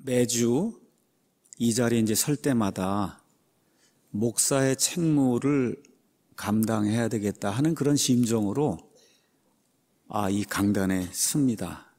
매주 이 자리에 이제 설 때마다 목사의 책무를 감당해야 되겠다 하는 그런 심정으로 이 강단에 섭니다.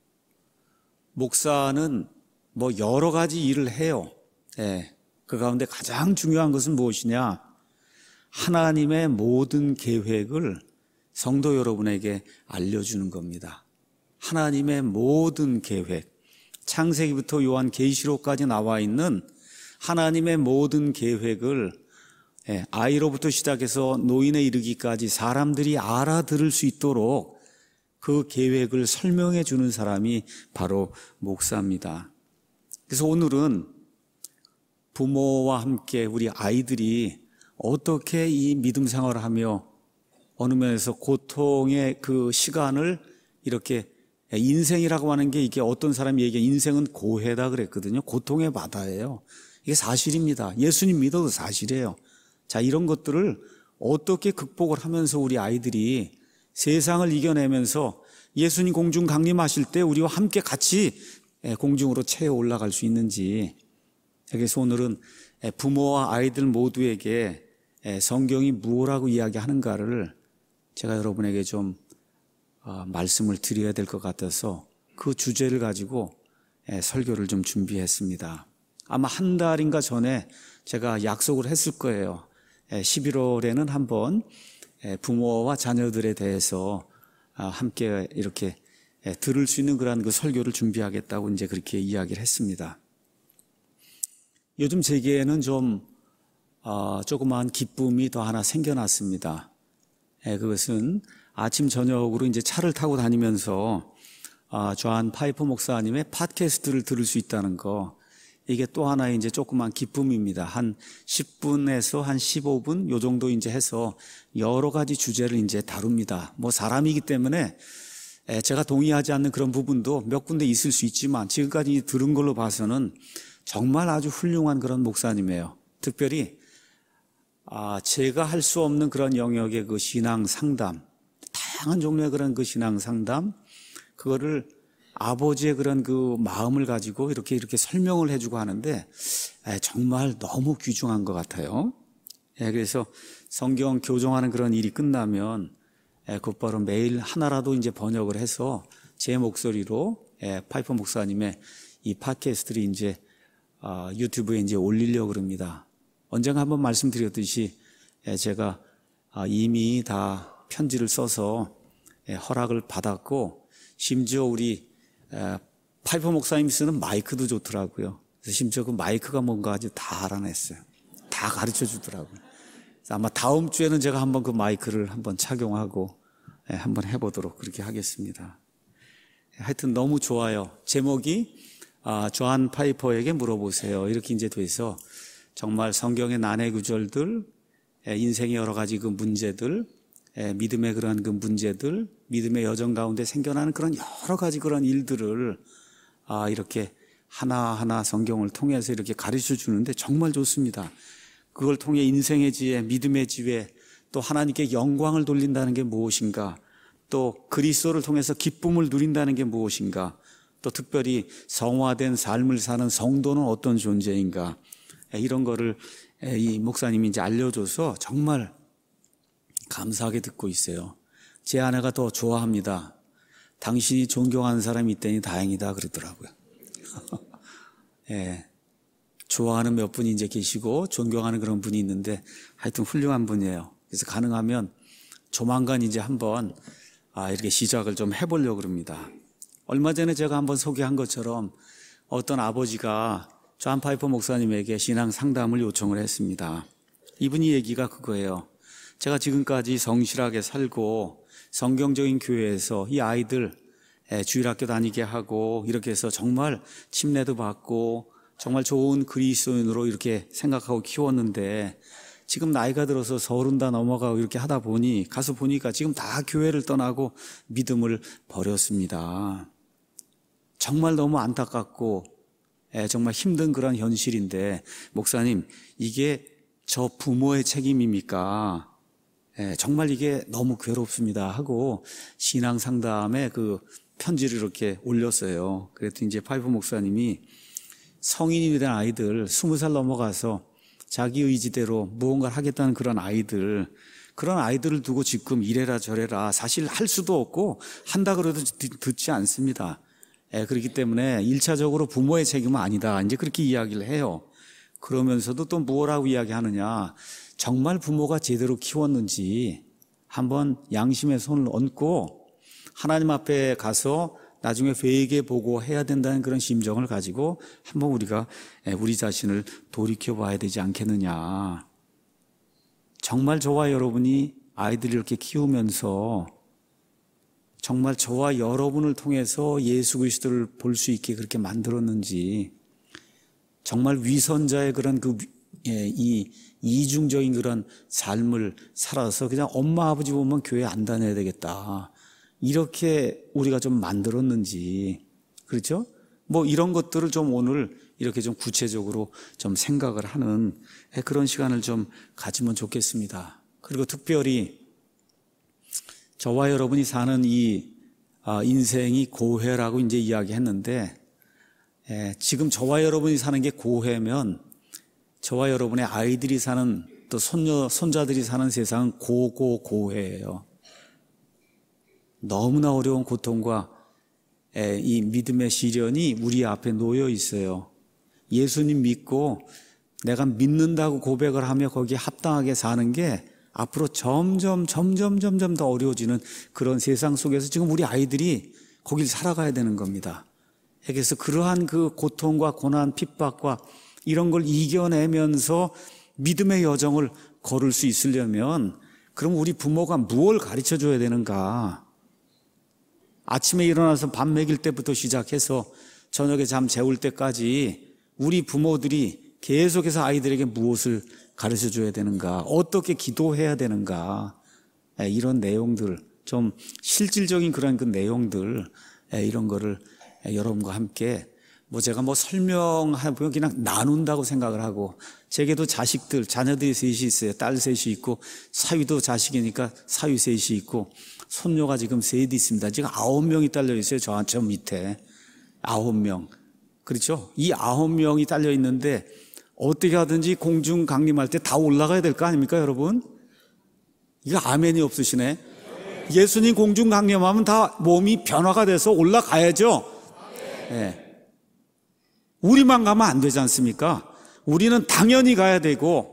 목사는 뭐 여러 가지 일을 해요. 그 가운데 가장 중요한 것은 무엇이냐? 하나님의 모든 계획을 성도 여러분에게 알려주는 겁니다. 하나님의 모든 계획, 창세기부터 요한계시록까지 나와 있는 하나님의 모든 계획을 아이로부터 시작해서 노인에 이르기까지 사람들이 알아들을 수 있도록 그 계획을 설명해 주는 사람이 바로 목사입니다. 그래서 오늘은 부모와 함께 우리 아이들이 어떻게 이 믿음 생활을 하며 어느 면에서 고통의 그 시간을 이렇게 인생이라고 하는 게 이게 어떤 사람이 얘기해 인생은 고해다 그랬거든요. 고통의 바다예요. 이게 사실입니다. 예수님 믿어도 사실이에요. 자, 이런 것들을 어떻게 극복을 하면서 우리 아이들이 세상을 이겨내면서 예수님 공중 강림하실 때 우리와 함께 같이 공중으로 채워 올라갈 수 있는지, 그래서 오늘은 부모와 아이들 모두에게 성경이 무엇라고 이야기하는가를 제가 여러분에게 좀 말씀을 드려야 될 것 같아서 그 주제를 가지고 설교를 좀 준비했습니다. 아마 한 달인가 전에 제가 약속을 했을 거예요. 11월에는 한번 부모와 자녀들에 대해서 함께 이렇게 들을 수 있는 그런 그 설교를 준비하겠다고 이제 그렇게 이야기를 했습니다. 요즘 제게는 좀 조그마한 기쁨이 더 하나 생겨났습니다. 그것은 아침 저녁으로 이제 차를 타고 다니면서 존 파이퍼 목사님의 팟캐스트를 들을 수 있다는 거, 이게 또 하나의 이제 조그마한 기쁨입니다. 한 10분에서 한 15분 요 정도 이제 해서 여러 가지 주제를 이제 다룹니다. 뭐 사람이기 때문에 제가 동의하지 않는 그런 부분도 몇 군데 있을 수 있지만 지금까지 들은 걸로 봐서는 정말 아주 훌륭한 그런 목사님이에요. 특별히 제가 할 수 없는 그런 영역의 그 신앙 상담, 다양한 종류의 그런 그 신앙 상담, 그거를 아버지의 그런 그 마음을 가지고 이렇게 설명을 해주고 하는데 정말 너무 귀중한 것 같아요. 그래서 성경 교정하는 그런 일이 끝나면 곧바로 매일 하나라도 이제 번역을 해서 제 목소리로 파이퍼 목사님의 이 팟캐스트를 이제 유튜브에 이제 올리려고 합니다. 언젠가 한번 말씀드렸듯이 제가 이미 다 편지를 써서 허락을 받았고, 심지어 우리 파이퍼 목사님이 쓰는 마이크도 좋더라고요. 그래서 심지어 그 마이크가 뭔가 아주 다 알아냈어요. 다 가르쳐 주더라고요. 그래서 아마 다음 주에는 제가 한번 그 마이크를 한번 착용하고 한번 해보도록 그렇게 하겠습니다. 하여튼 너무 좋아요. 제목이 존 파이퍼에게 물어보세요. 이렇게 이제 돼서 정말 성경의 난해 구절들, 인생의 여러 가지 그 문제들, 믿음의 그러한 그 문제들, 믿음의 여정 가운데 생겨나는 그런 여러 가지 그런 일들을 이렇게 하나하나 성경을 통해서 이렇게 가르쳐 주는데 정말 좋습니다. 그걸 통해 인생의 지혜, 믿음의 지혜, 또 하나님께 영광을 돌린다는 게 무엇인가, 또 그리스도를 통해서 기쁨을 누린다는 게 무엇인가, 또 특별히 성화된 삶을 사는 성도는 어떤 존재인가, 이런 거를 이 목사님이 이제 알려줘서 정말 감사하게 듣고 있어요. 제 아내가 더 좋아합니다. 당신이 존경하는 사람이 있다니 다행이다 그러더라고요. 좋아하는 몇 분이 이제 계시고 존경하는 그런 분이 있는데 하여튼 훌륭한 분이에요. 그래서 가능하면 조만간 이제 한번 이렇게 시작을 좀 해보려고 합니다. 얼마 전에 제가 한번 소개한 것처럼 어떤 아버지가 존 파이퍼 목사님에게 신앙 상담을 요청을 했습니다. 이분이 얘기가 그거예요. 제가 지금까지 성실하게 살고 성경적인 교회에서 이 아이들 주일학교 다니게 하고 이렇게 해서 정말 침례도 받고 정말 좋은 그리스도인으로 이렇게 생각하고 키웠는데, 지금 나이가 들어서 30 다 넘어가고 이렇게 하다 보니 가서 보니까 지금 다 교회를 떠나고 믿음을 버렸습니다. 정말 너무 안타깝고 정말 힘든 그런 현실인데, 목사님 이게 저 부모의 책임입니까? 정말 이게 너무 괴롭습니다 하고 신앙 상담에 그 편지를 이렇게 올렸어요. 그랬더니 이제 파이퍼 목사님이 성인이 된 아이들, 20살 넘어가서 자기 의지대로 무언가를 하겠다는 그런 아이들을 두고 지금 이래라 저래라 사실 할 수도 없고 한다 그래도 듣지 않습니다. 그렇기 때문에 1차적으로 부모의 책임은 아니다. 이제 그렇게 이야기를 해요. 그러면서도 또 뭐라고 이야기하느냐. 정말 부모가 제대로 키웠는지 한번 양심의 손을 얹고 하나님 앞에 가서 나중에 회개 보고 해야 된다는 그런 심정을 가지고 한번 우리가 우리 자신을 돌이켜봐야 되지 않겠느냐. 정말 저와 여러분이 아이들을 이렇게 키우면서 정말 저와 여러분을 통해서 예수 그리스도를 볼 수 있게 그렇게 만들었는지, 정말 위선자의 그런 이 이중적인 그런 삶을 살아서 그냥 엄마 아버지 보면 교회 안 다녀야 되겠다, 이렇게 우리가 좀 만들었는지, 그렇죠? 뭐 이런 것들을 좀 오늘 이렇게 좀 구체적으로 좀 생각을 하는 그런 시간을 좀 가지면 좋겠습니다. 그리고 특별히 저와 여러분이 사는 이 인생이 고해라고 이제 이야기했는데, 지금 저와 여러분이 사는 게 고해면 저와 여러분의 아이들이 사는, 또 손자들이 사는 세상은 고해예요. 너무나 어려운 고통과 이 믿음의 시련이 우리 앞에 놓여 있어요. 예수님 믿고 내가 믿는다고 고백을 하며 거기에 합당하게 사는 게 앞으로 점점 더 어려워지는 그런 세상 속에서 지금 우리 아이들이 거길 살아가야 되는 겁니다. 그래서 그러한 그 고통과 고난, 핍박과 이런 걸 이겨내면서 믿음의 여정을 걸을 수 있으려면 그럼 우리 부모가 무엇을 가르쳐 줘야 되는가? 아침에 일어나서 밥 먹일 때부터 시작해서 저녁에 잠 재울 때까지 우리 부모들이 계속해서 아이들에게 무엇을 가르쳐 줘야 되는가, 어떻게 기도해야 되는가, 이런 내용들, 좀 실질적인 그런 그 내용들, 이런 거를 여러분과 함께 제가 설명하고 그냥 나눈다고 생각을 하고, 제게도 자녀들이 셋이 있어요. 딸 셋이 있고, 사위도 자식이니까 사위 셋이 있고, 손녀가 지금 셋이 있습니다. 지금 9명이 딸려 있어요. 저 밑에 9명. 그렇죠? 이 9명이 딸려 있는데 어떻게 하든지 공중 강림할 때 다 올라가야 될 거 아닙니까, 여러분? 이거 아멘이 없으시네. 예수님 공중 강림하면 다 몸이 변화가 돼서 올라가야죠. 네. 우리만 가면 안 되지 않습니까? 우리는 당연히 가야 되고,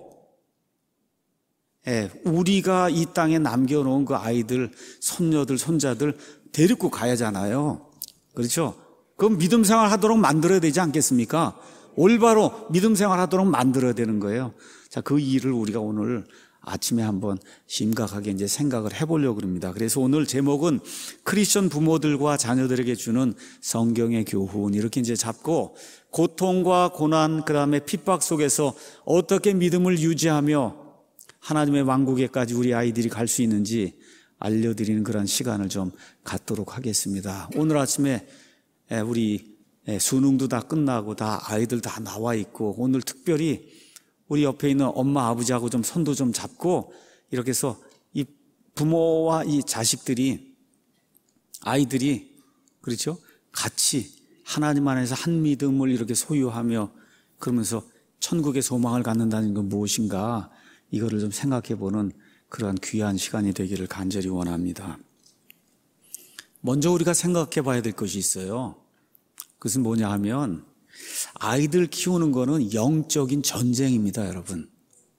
우리가 이 땅에 남겨놓은 그 아이들, 손녀들, 손자들 데리고 가야잖아요. 그렇죠? 그럼 믿음 생활 하도록 만들어야 되지 않겠습니까? 올바로 믿음 생활 하도록 만들어야 되는 거예요. 자, 그 일을 우리가 오늘 아침에 한번 심각하게 이제 생각을 해보려고 합니다. 그래서 오늘 제목은 크리스천 부모들과 자녀들에게 주는 성경의 교훈, 이렇게 이제 잡고, 고통과 고난, 그 다음에 핍박 속에서 어떻게 믿음을 유지하며 하나님의 왕국에까지 우리 아이들이 갈 수 있는지 알려드리는 그런 시간을 좀 갖도록 하겠습니다. 오늘 아침에 우리 수능도 다 끝나고 다 아이들 다 나와 있고, 오늘 특별히 우리 옆에 있는 엄마 아버지하고 좀 손도 좀 잡고, 이렇게 해서 이 부모와 이 자식들이, 아이들이, 그렇죠? 같이 하나님 안에서 한 믿음을 이렇게 소유하며 그러면서 천국의 소망을 갖는다는 건 무엇인가, 이거를 좀 생각해 보는 그러한 귀한 시간이 되기를 간절히 원합니다. 먼저 우리가 생각해 봐야 될 것이 있어요. 그것은 뭐냐 하면, 아이들 키우는 거는 영적인 전쟁입니다, 여러분.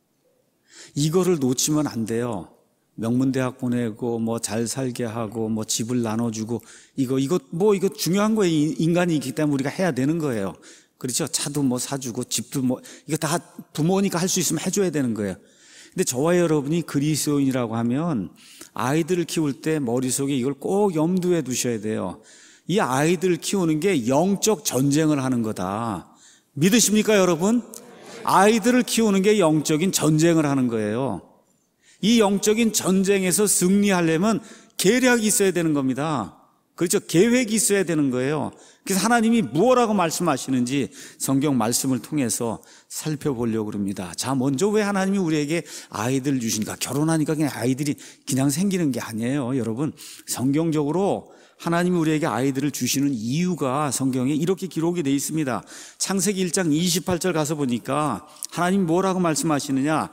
이거를 놓치면 안 돼요. 명문대학 보내고 잘 살게 하고 집을 나눠주고 이거 중요한 거예요. 인간이 있기 때문에 우리가 해야 되는 거예요. 그렇죠? 차도 사주고 집도 이거 다 부모니까 할 수 있으면 해줘야 되는 거예요. 근데 저와 여러분이 그리스도인이라고 하면 아이들을 키울 때 머릿속에 이걸 꼭 염두에 두셔야 돼요. 이 아이들 키우는 게 영적 전쟁을 하는 거다. 믿으십니까, 여러분? 아이들을 키우는 게 영적인 전쟁을 하는 거예요. 이 영적인 전쟁에서 승리하려면 계략이 있어야 되는 겁니다. 그렇죠? 계획이 있어야 되는 거예요. 그래서 하나님이 무엇라고 말씀하시는지 성경 말씀을 통해서 살펴보려고 합니다. 자, 먼저 왜 하나님이 우리에게 아이들 주신가? 결혼하니까 그냥 아이들이 그냥 생기는 게 아니에요, 여러분. 성경적으로 하나님이 우리에게 아이들을 주시는 이유가 성경에 이렇게 기록이 되어 있습니다. 창세기 1장 28절 가서 보니까 하나님이 뭐라고 말씀하시느냐,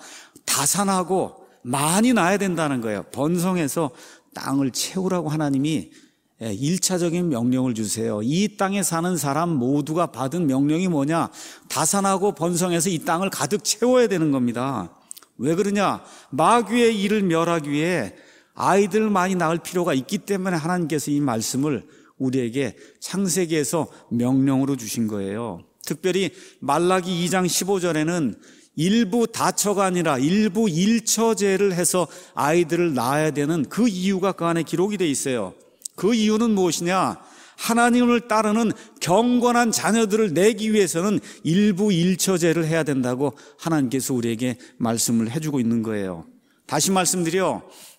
다산하고 많이 낳아야 된다는 거예요. 번성해서 땅을 채우라고 하나님이 1차적인 명령을 주세요. 이 땅에 사는 사람 모두가 받은 명령이 뭐냐, 다산하고 번성해서 이 땅을 가득 채워야 되는 겁니다. 왜 그러냐, 마귀의 일을 멸하기 위해 아이들 많이 낳을 필요가 있기 때문에 하나님께서 이 말씀을 우리에게 창세기에서 명령으로 주신 거예요. 특별히 말라기 2장 15절에는 일부 다처가 아니라 일부 일처제를 해서 아이들을 낳아야 되는 그 이유가 그 안에 기록이 되어 있어요. 그 이유는 무엇이냐, 하나님을 따르는 경건한 자녀들을 내기 위해서는 일부 일처제를 해야 된다고 하나님께서 우리에게 말씀을 해주고 있는 거예요. 다시 말씀드려,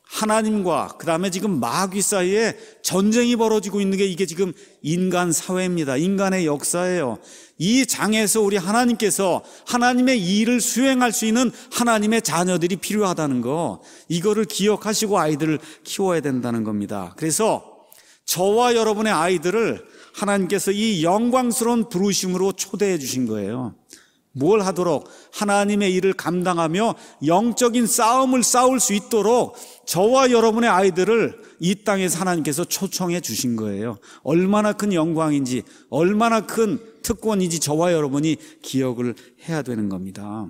하나님과 그 다음에 지금 마귀 사이에 전쟁이 벌어지고 있는 게 이게 지금 인간 사회입니다. 인간의 역사예요. 이 장에서 우리 하나님께서 하나님의 일을 수행할 수 있는 하나님의 자녀들이 필요하다는 거, 이거를 기억하시고 아이들을 키워야 된다는 겁니다. 그래서 저와 여러분의 아이들을 하나님께서 이 영광스러운 부르심으로 초대해 주신 거예요. 뭘 하도록? 하나님의 일을 감당하며 영적인 싸움을 싸울 수 있도록 저와 여러분의 아이들을 이 땅에서 하나님께서 초청해 주신 거예요. 얼마나 큰 영광인지, 얼마나 큰 특권인지 저와 여러분이 기억을 해야 되는 겁니다.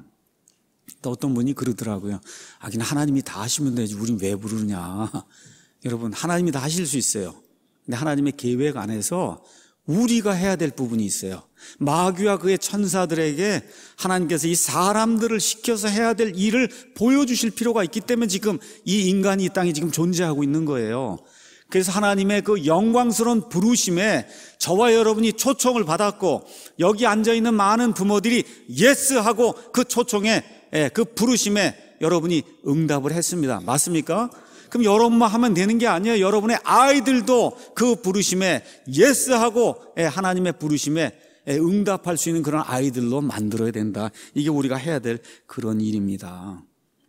또 어떤 분이 그러더라고요. 하긴 하나님이 다 하시면 되지 우린 왜 부르냐. 여러분, 하나님이 다 하실 수 있어요. 근데 하나님의 계획 안에서 우리가 해야 될 부분이 있어요. 마귀와 그의 천사들에게 하나님께서 이 사람들을 시켜서 해야 될 일을 보여주실 필요가 있기 때문에 지금 이 인간이 이 땅에 지금 존재하고 있는 거예요. 그래서 하나님의 그 영광스러운 부르심에 저와 여러분이 초청을 받았고, 여기 앉아있는 많은 부모들이 예스 하고 그 초청에, 그 부르심에 여러분이 응답을 했습니다. 맞습니까? 그럼 여러분만 하면 되는 게 아니에요. 여러분의 아이들도 그 부르심에 예스하고 하나님의 부르심에 응답할 수 있는 그런 아이들로 만들어야 된다. 이게 우리가 해야 될 그런 일입니다.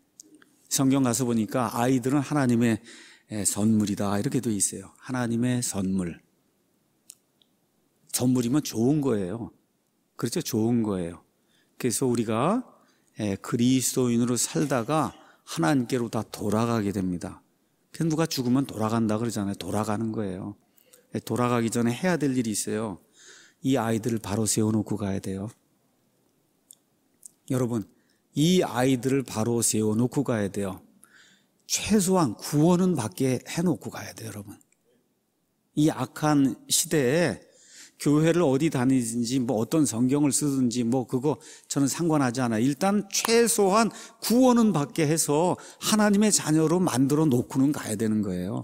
성경 가서 보니까 아이들은 하나님의 선물이다 이렇게 돼 있어요. 하나님의 선물. 선물이면 좋은 거예요. 그렇죠? 좋은 거예요. 그래서 우리가 그리스도인으로 살다가 하나님께로 다 돌아가게 됩니다. 그래서 누가 죽으면 돌아간다 그러잖아요. 돌아가는 거예요. 돌아가기 전에 해야 될 일이 있어요. 이 아이들을 바로 세워놓고 가야 돼요. 여러분, 이 아이들을 바로 세워놓고 가야 돼요. 최소한 구원은 받게 해놓고 가야 돼요, 여러분. 이 악한 시대에 교회를 어디 다니든지 뭐 어떤 성경을 쓰든지 뭐 그거 저는 상관하지 않아요. 일단 최소한 구원은 받게 해서 하나님의 자녀로 만들어 놓고는 가야 되는 거예요.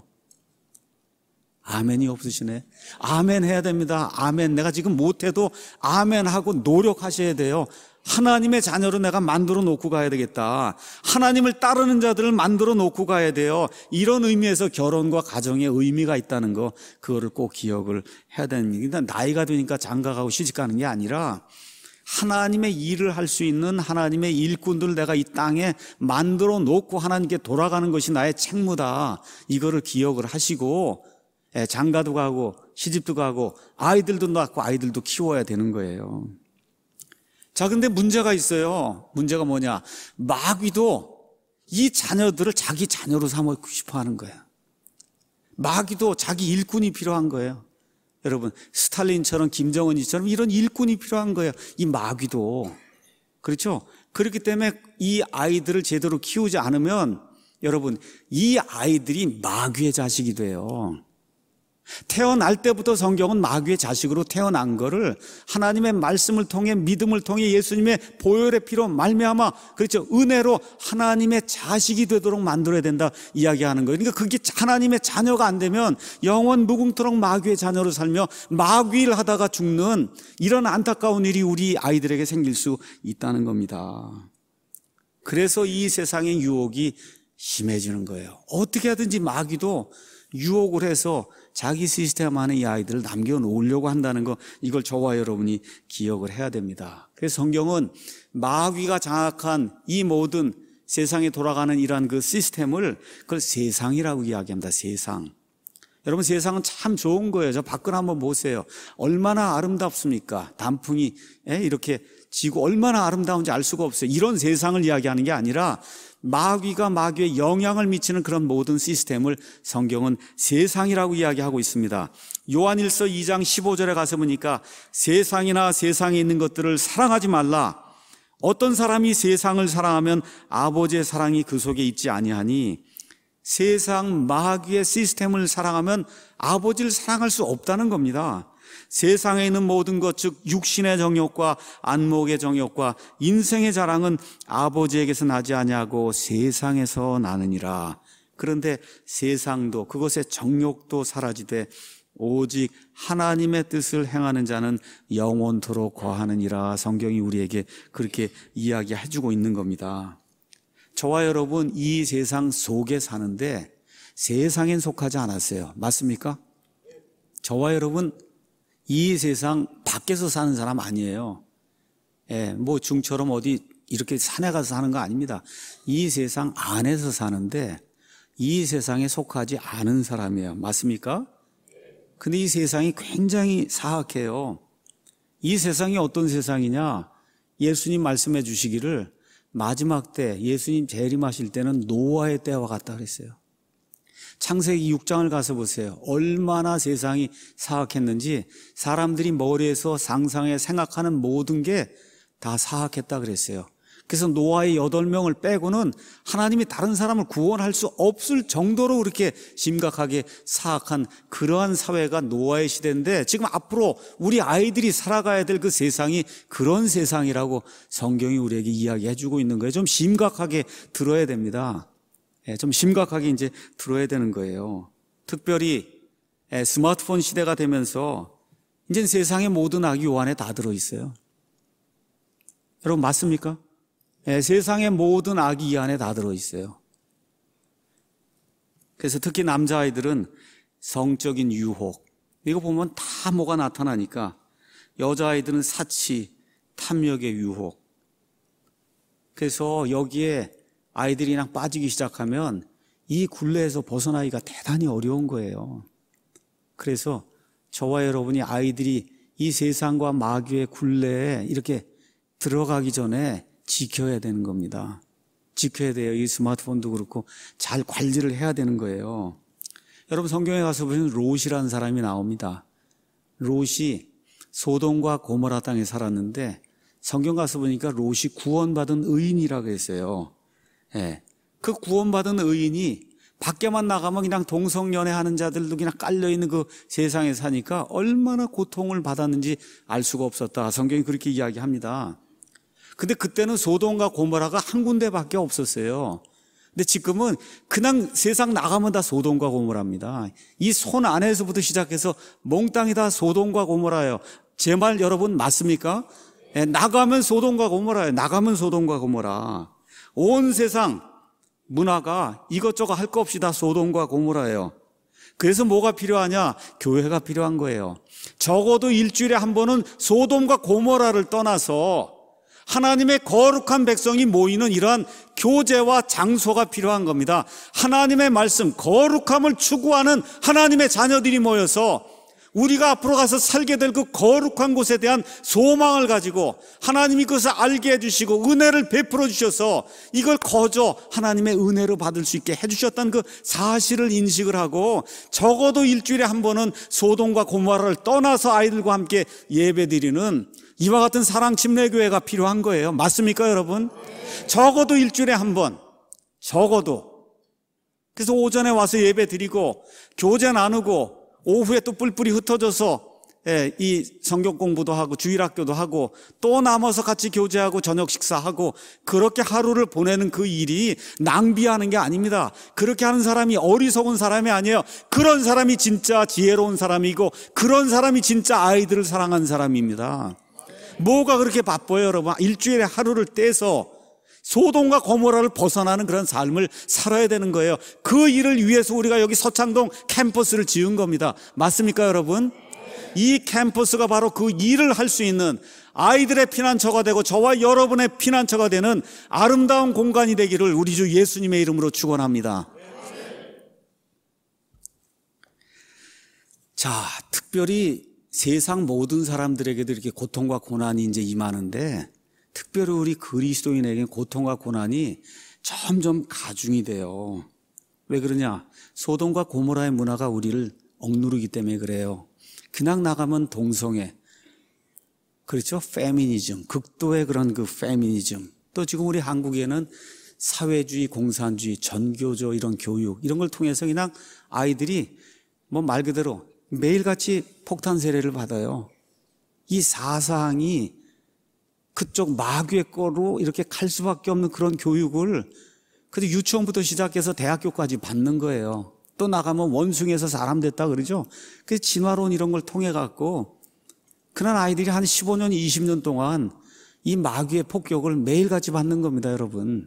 아멘이 없으시네. 아멘 해야 됩니다. 아멘. 내가 지금 못해도 아멘 하고 노력하셔야 돼요. 하나님의 자녀로 내가 만들어 놓고 가야 되겠다. 하나님을 따르는 자들을 만들어 놓고 가야 돼요. 이런 의미에서 결혼과 가정에 의미가 있다는 거, 그거를 꼭 기억을 해야 되는 얘기입니다. 나이가 되니까 장가가고 시집가는 게 아니라 하나님의 일을 할 수 있는 하나님의 일꾼들을 내가 이 땅에 만들어 놓고 하나님께 돌아가는 것이 나의 책무다. 이거를 기억을 하시고 장가도 가고 시집도 가고 아이들도 낳고 아이들도 키워야 되는 거예요. 자, 근데 문제가 있어요. 문제가 뭐냐? 마귀도 이 자녀들을 자기 자녀로 삼고 싶어 하는 거예요. 마귀도 자기 일꾼이 필요한 거예요. 여러분, 스탈린처럼 김정은이처럼 이런 일꾼이 필요한 거예요. 이 마귀도. 그렇죠? 그렇기 때문에 이 아이들을 제대로 키우지 않으면 여러분, 이 아이들이 마귀의 자식이 돼요. 태어날 때부터 성경은 마귀의 자식으로 태어난 거를 하나님의 말씀을 통해, 믿음을 통해 예수님의 보혈의 피로 말미암아, 그렇죠, 은혜로 하나님의 자식이 되도록 만들어야 된다 이야기하는 거예요. 그러니까 그게 하나님의 자녀가 안 되면 영원 무궁토록 마귀의 자녀로 살며 마귀를 하다가 죽는 이런 안타까운 일이 우리 아이들에게 생길 수 있다는 겁니다. 그래서 이 세상의 유혹이 심해지는 거예요. 어떻게 하든지 마귀도 유혹을 해서 자기 시스템 안에 이 아이들을 남겨놓으려고 한다는 거, 이걸 저와 여러분이 기억을 해야 됩니다. 그래서 성경은 마귀가 장악한 이 모든 세상에 돌아가는 이러한 그 시스템을 그걸 세상이라고 이야기합니다. 세상. 여러분, 세상은 참 좋은 거예요. 저 밖을 한번 보세요. 얼마나 아름답습니까? 단풍이 이렇게 지고 얼마나 아름다운지 알 수가 없어요. 이런 세상을 이야기하는 게 아니라 마귀가 마귀에 영향을 미치는 그런 모든 시스템을 성경은 세상이라고 이야기하고 있습니다. 요한일서 2장 15절에 가서 보니까 세상이나 세상에 있는 것들을 사랑하지 말라. 어떤 사람이 세상을 사랑하면 아버지의 사랑이 그 속에 있지 아니하니, 세상 마귀의 시스템을 사랑하면 아버지를 사랑할 수 없다는 겁니다. 세상에 있는 모든 것, 즉 육신의 정욕과 안목의 정욕과 인생의 자랑은 아버지에게서 나지 아니하고 세상에서 나느니라. 그런데 세상도 그것의 정욕도 사라지되 오직 하나님의 뜻을 행하는 자는 영원토록 거하느니라. 성경이 우리에게 그렇게 이야기해 주고 있는 겁니다. 저와 여러분, 이 세상 속에 사는데 세상엔 속하지 않았어요. 맞습니까? 저와 여러분, 이 세상 밖에서 사는 사람 아니에요. 뭐 중처럼 어디 이렇게 산에 가서 사는 거 아닙니다. 이 세상 안에서 사는데 이 세상에 속하지 않은 사람이에요. 맞습니까? 근데 이 세상이 굉장히 사악해요. 이 세상이 어떤 세상이냐? 예수님 말씀해 주시기를 마지막 때 예수님 재림하실 때는 노아의 때와 같다 그랬어요. 창세기 6장을 가서 보세요. 얼마나 세상이 사악했는지 사람들이 머리에서 상상해 생각하는 모든 게 다 사악했다 그랬어요. 그래서 노아의 8명을 빼고는 하나님이 다른 사람을 구원할 수 없을 정도로 그렇게 심각하게 사악한 그러한 사회가 노아의 시대인데, 지금 앞으로 우리 아이들이 살아가야 될 그 세상이 그런 세상이라고 성경이 우리에게 이야기해 주고 있는 거예요. 좀 심각하게 들어야 됩니다. 좀 심각하게 이제 들어야 되는 거예요. 특별히 스마트폰 시대가 되면서 이제 세상의 모든 악이 요 안에 다 들어있어요. 여러분, 맞습니까? 세상의 모든 악이 이 안에 다 들어있어요. 그래서 특히 남자아이들은 성적인 유혹, 이거 보면 다 뭐가 나타나니까, 여자아이들은 사치, 탐욕의 유혹. 그래서 여기에 아이들이 그냥 빠지기 시작하면 이 굴레에서 벗어나기가 대단히 어려운 거예요. 그래서 저와 여러분이 아이들이 이 세상과 마귀의 굴레에 이렇게 들어가기 전에 지켜야 되는 겁니다. 지켜야 돼요. 이 스마트폰도 그렇고 잘 관리를 해야 되는 거예요. 여러분, 성경에 가서 보시면 롯이라는 사람이 나옵니다. 롯이 소돔과 고모라 땅에 살았는데 성경 가서 보니까 롯이 구원받은 의인이라고 했어요. 그 구원받은 의인이 밖에만 나가면 그냥 동성연애 하는 자들도 그냥 깔려있는 그 세상에 사니까 얼마나 고통을 받았는지 알 수가 없었다. 성경이 그렇게 이야기합니다. 근데 그때는 소돔과 고모라가 한 군데밖에 없었어요. 근데 지금은 그냥 세상 나가면 다 소돔과 고모라입니다. 이 손 안에서부터 시작해서 몽땅이 다 소돔과 고모라예요. 제 말 여러분 맞습니까? 나가면 소돔과 고모라예요. 나가면 소돔과 고모라. 온 세상 문화가 이것저것 할 거 없이 다 소돔과 고모라예요. 그래서 뭐가 필요하냐? 교회가 필요한 거예요. 적어도 일주일에 한 번은 소돔과 고모라를 떠나서 하나님의 거룩한 백성이 모이는 이러한 교제와 장소가 필요한 겁니다. 하나님의 말씀, 거룩함을 추구하는 하나님의 자녀들이 모여서 우리가 앞으로 가서 살게 될 그 거룩한 곳에 대한 소망을 가지고 하나님이 그것을 알게 해주시고 은혜를 베풀어 주셔서 이걸 거저 하나님의 은혜로 받을 수 있게 해주셨다는 그 사실을 인식을 하고 적어도 일주일에 한 번은 소돔과 고모라를 떠나서 아이들과 함께 예배드리는 이와 같은 사랑 침례교회가 필요한 거예요. 맞습니까, 여러분? 적어도 일주일에 한 번, 적어도. 그래서 오전에 와서 예배 드리고 교제 나누고 오후에 또 뿔뿔이 흩어져서 이 성경 공부도 하고 주일학교도 하고 또 남아서 같이 교제하고 저녁 식사하고 그렇게 하루를 보내는 그 일이 낭비하는 게 아닙니다. 그렇게 하는 사람이 어리석은 사람이 아니에요. 그런 사람이 진짜 지혜로운 사람이고 그런 사람이 진짜 아이들을 사랑하는 사람입니다. 뭐가 그렇게 바빠요, 여러분? 일주일에 하루를 떼서 소돔과 고모라를 벗어나는 그런 삶을 살아야 되는 거예요. 그 일을 위해서 우리가 여기 서창동 캠퍼스를 지은 겁니다. 맞습니까, 여러분? 이 캠퍼스가 바로 그 일을 할 수 있는 아이들의 피난처가 되고 저와 여러분의 피난처가 되는 아름다운 공간이 되기를 우리 주 예수님의 이름으로 축원합니다. 자, 특별히 세상 모든 사람들에게도 이렇게 고통과 고난이 이제 임하는데 특별히 우리 그리스도인에게는 고통과 고난이 점점 가중이 돼요. 왜 그러냐? 소돔과 고모라의 문화가 우리를 억누르기 때문에 그래요. 그냥 나가면 동성애, 그렇죠? 페미니즘, 극도의 그런 그 페미니즘. 또 지금 우리 한국에는 사회주의, 공산주의, 전교조 이런 교육 이런 걸 통해서 그냥 아이들이 뭐 말 그대로 매일같이 폭탄 세례를 받아요. 이 사상이 그쪽 마귀의 거로 이렇게 갈 수밖에 없는 그런 교육을 근데 유치원부터 시작해서 대학교까지 받는 거예요. 또 나가면 원숭이에서 사람 됐다 그러죠. 그래서 진화론 이런 걸 통해 갖고 그런 아이들이 한 15년, 20년 동안 이 마귀의 폭격을 매일같이 받는 겁니다, 여러분.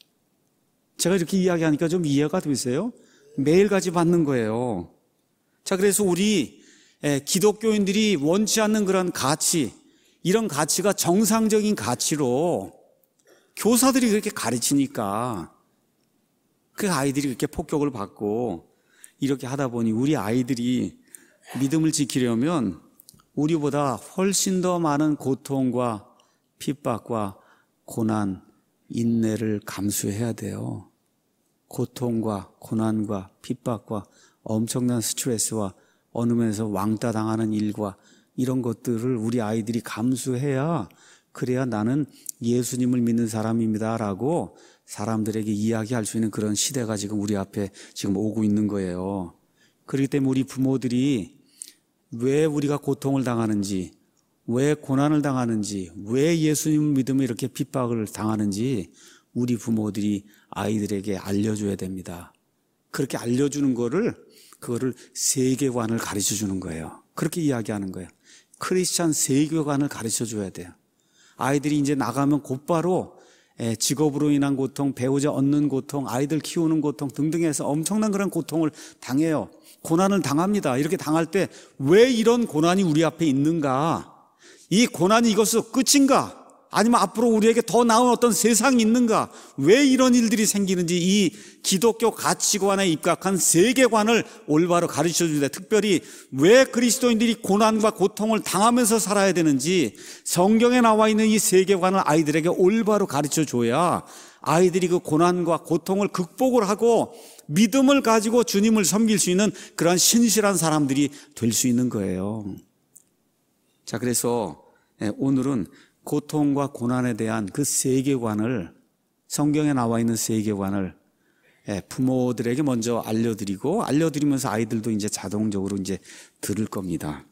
제가 이렇게 이야기하니까 좀 이해가 되세요? 매일같이 받는 거예요. 자, 그래서 우리 기독교인들이 원치 않는 그런 가치, 이런 가치가 정상적인 가치로 교사들이 그렇게 가르치니까 그 아이들이 그렇게 폭격을 받고 이렇게 하다 보니 우리 아이들이 믿음을 지키려면 우리보다 훨씬 더 많은 고통과 핍박과 고난, 인내를 감수해야 돼요. 고통과 고난과 핍박과 엄청난 스트레스와 어느 면에서 왕따 당하는 일과 이런 것들을 우리 아이들이 감수해야 그래야 나는 예수님을 믿는 사람입니다라고 사람들에게 이야기할 수 있는 그런 시대가 지금 우리 앞에 지금 오고 있는 거예요. 그렇기 때문에 우리 부모들이 왜 우리가 고통을 당하는지, 왜 고난을 당하는지, 왜 예수님을 믿으면 이렇게 핍박을 당하는지 우리 부모들이 아이들에게 알려줘야 됩니다. 그렇게 알려주는 그거를 세계관을 가르쳐 주는 거예요. 그렇게 이야기하는 거예요. 크리스찬 세계관을 가르쳐 줘야 돼요. 아이들이 이제 나가면 곧바로 직업으로 인한 고통, 배우자 얻는 고통, 아이들 키우는 고통 등등 해서 엄청난 그런 고통을 당해요. 고난을 당합니다. 이렇게 당할 때 왜 이런 고난이 우리 앞에 있는가? 이 고난이 이것으로 끝인가? 아니면 앞으로 우리에게 더 나은 어떤 세상이 있는가? 왜 이런 일들이 생기는지 이 기독교 가치관에 입각한 세계관을 올바로 가르쳐 주되 특별히 왜 그리스도인들이 고난과 고통을 당하면서 살아야 되는지 성경에 나와 있는 이 세계관을 아이들에게 올바로 가르쳐 줘야 아이들이 그 고난과 고통을 극복을 하고 믿음을 가지고 주님을 섬길 수 있는 그런 신실한 사람들이 될 수 있는 거예요. 자, 그래서 오늘은 고통과 고난에 대한 그 세계관을 성경에 나와 있는 세계관을 부모들에게 먼저 알려드리면서 아이들도 이제 자동적으로 이제 들을 겁니다.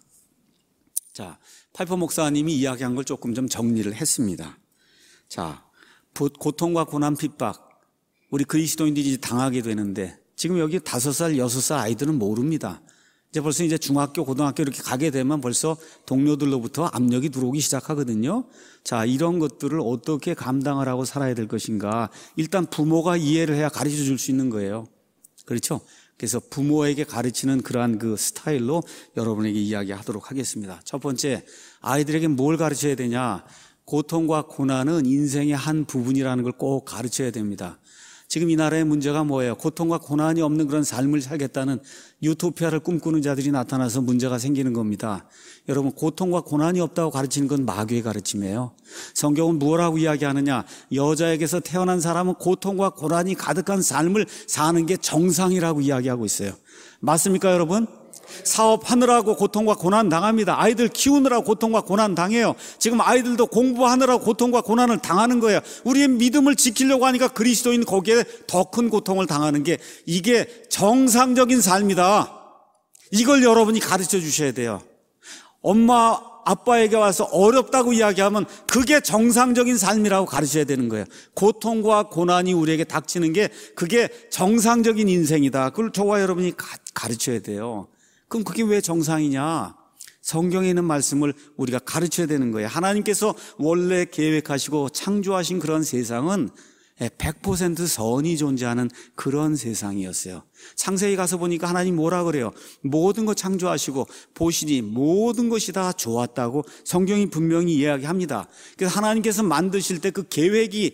자, 파이퍼 목사님이 이야기한 걸 조금 좀 정리를 했습니다. 자, 고통과 고난 핍박 우리 그리스도인들이 당하게 되는데 지금 여기 5살, 6살 아이들은 모릅니다. 이제 벌써 이제 중학교, 고등학교 이렇게 가게 되면 벌써 동료들로부터 압력이 들어오기 시작하거든요. 자, 이런 것들을 어떻게 감당을 하고 살아야 될 것인가. 일단 부모가 이해를 해야 가르쳐 줄 수 있는 거예요. 그렇죠? 그래서 부모에게 가르치는 그러한 그 스타일로 여러분에게 이야기하도록 하겠습니다. 첫 번째, 아이들에게 뭘 가르쳐야 되냐. 고통과 고난은 인생의 한 부분이라는 걸 꼭 가르쳐야 됩니다. 지금 이 나라의 문제가 뭐예요? 고통과 고난이 없는 그런 삶을 살겠다는 유토피아를 꿈꾸는 자들이 나타나서 문제가 생기는 겁니다. 여러분, 고통과 고난이 없다고 가르치는 건 마귀의 가르침이에요. 성경은 뭐라고 이야기하느냐? 여자에게서 태어난 사람은 고통과 고난이 가득한 삶을 사는 게 정상이라고 이야기하고 있어요. 맞습니까, 여러분? 사업하느라고 고통과 고난 당합니다. 아이들 키우느라고 고통과 고난 당해요. 지금 아이들도 공부하느라고 고통과 고난을 당하는 거예요. 우리의 믿음을 지키려고 하니까 그리스도인 거기에 더 큰 고통을 당하는 게 이게 정상적인 삶이다. 이걸 여러분이 가르쳐 주셔야 돼요. 엄마 아빠에게 와서 어렵다고 이야기하면 그게 정상적인 삶이라고 가르쳐야 되는 거예요. 고통과 고난이 우리에게 닥치는 게 그게 정상적인 인생이다. 그걸 저와 여러분이 가르쳐야 돼요. 그럼 그게 왜 정상이냐? 성경에 있는 말씀을 우리가 가르쳐야 되는 거예요. 하나님께서 원래 계획하시고 창조하신 그런 세상은 100% 선이 존재하는 그런 세상이었어요. 창세기 가서 보니까 하나님 뭐라 그래요? 모든 것 창조하시고 보시니 모든 것이 다 좋았다고 성경이 분명히 이야기합니다. 그래서 하나님께서 만드실 때 그 계획이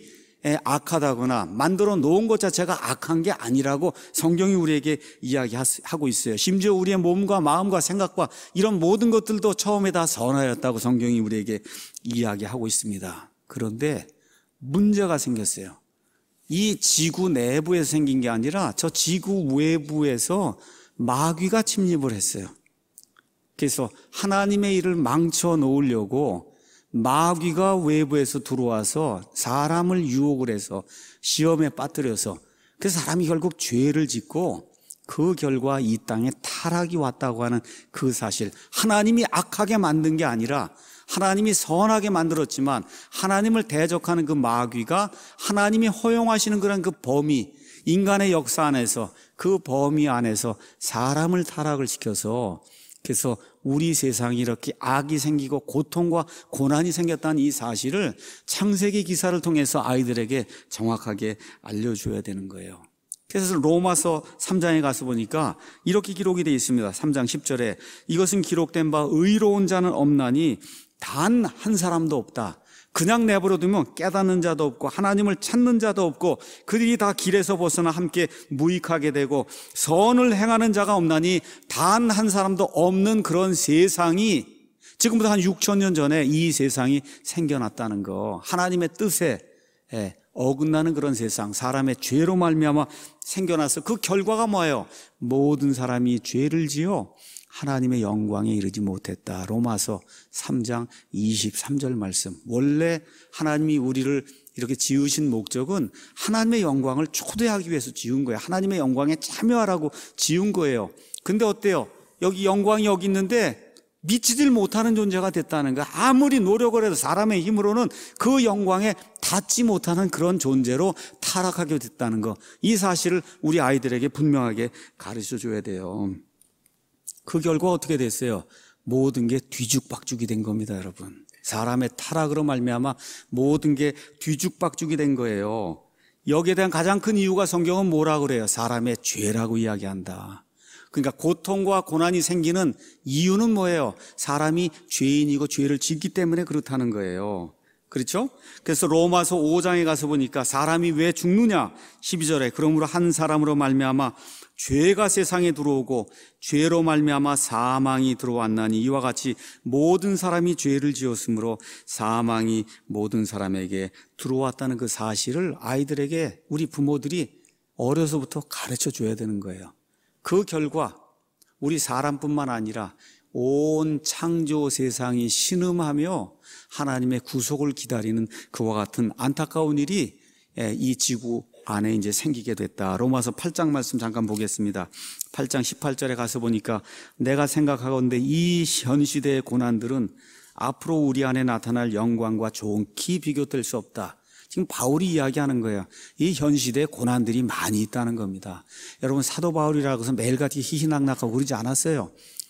악하다거나 만들어 놓은 것 자체가 악한 게 아니라고 성경이 우리에게 이야기하고 있어요. 심지어 우리의 몸과 마음과 생각과 이런 모든 것들도 처음에 다 선하였다고 성경이 우리에게 이야기하고 있습니다. 그런데 문제가 생겼어요. 이 지구 내부에서 생긴 게 아니라 저 지구 외부에서 마귀가 침입을 했어요. 그래서 하나님의 일을 망쳐 놓으려고 마귀가 외부에서 들어와서 사람을 유혹을 해서 시험에 빠뜨려서 그래서 사람이 결국 죄를 짓고 그 결과 이 땅에 타락이 왔다고 하는 그 사실, 하나님이 악하게 만든 게 아니라 하나님이 선하게 만들었지만 하나님을 대적하는 그 마귀가 하나님이 허용하시는 그런 그 범위, 인간의 역사 안에서 그 범위 안에서 사람을 타락을 시켜서 그래서 우리 세상이 이렇게 악이 생기고 고통과 고난이 생겼다는 이 사실을 창세기 기사를 통해서 아이들에게 정확하게 알려줘야 되는 거예요. 그래서 로마서 3장에 가서 보니까 이렇게 기록이 되어 있습니다. 3장 10절에 이것은 기록된 바 의로운 자는 없나니 단 한 사람도 없다. 그냥 내버려두면 깨닫는 자도 없고 하나님을 찾는 자도 없고 그들이 다 길에서 벗어나 함께 무익하게 되고 선을 행하는 자가 없나니 단 한 사람도 없는 그런 세상이 지금부터 한 6천 년 전에 이 세상이 생겨났다는 거, 하나님의 뜻에 어긋나는 그런 세상, 사람의 죄로 말미암아 생겨나서 그 결과가 뭐예요? 모든 사람이 죄를 지어 하나님의 영광에 이르지 못했다. 로마서 3장 23절 말씀. 원래 하나님이 우리를 이렇게 지으신 목적은 하나님의 영광을 초대하기 위해서 지은 거예요. 하나님의 영광에 참여하라고 지은 거예요. 근데 어때요? 여기 영광이 여기 있는데 미치질 못하는 존재가 됐다는 거예요. 아무리 노력을 해도 사람의 힘으로는 그 영광에 닿지 못하는 그런 존재로 타락하게 됐다는 거. 이 사실을 우리 아이들에게 분명하게 가르쳐 줘야 돼요. 그 결과 어떻게 됐어요? 모든 게 뒤죽박죽이 된 겁니다, 여러분. 사람의 타락으로 말미암아 모든 게 뒤죽박죽이 된 거예요. 여기에 대한 가장 큰 이유가 성경은 뭐라고 그래요? 사람의 죄라고 이야기한다. 그러니까 고통과 고난이 생기는 이유는 뭐예요? 사람이 죄인이고 죄를 짓기 때문에 그렇다는 거예요. 그렇죠? 그래서 로마서 5장에 가서 보니까 사람이 왜 죽느냐? 12절에 그러므로 한 사람으로 말미암아 죄가 세상에 들어오고 죄로 말미암아 사망이 들어왔나니 이와 같이 모든 사람이 죄를 지었으므로 사망이 모든 사람에게 들어왔다는 그 사실을 아이들에게 우리 부모들이 어려서부터 가르쳐 줘야 되는 거예요. 그 결과 우리 사람뿐만 아니라 온 창조 세상이 신음하며 하나님의 구속을 기다리는 그와 같은 안타까운 일이 이 지구 안에 이제 생기게 됐다. 로마서 8장 말씀 잠깐 보겠습니다. 8장 18절에 가서 보니까 내가 생각하건대 이 현 시대의 고난들은 앞으로 우리 안에 나타날 영광과 좋게 비교될 수 없다. 지금 바울이 이야기하는 거예요. 이 현 시대에 고난들이 많이 있다는 겁니다. 여러분 사도 바울이라고 해서 매일같이 희희낙낙하고 그러지 않았어요.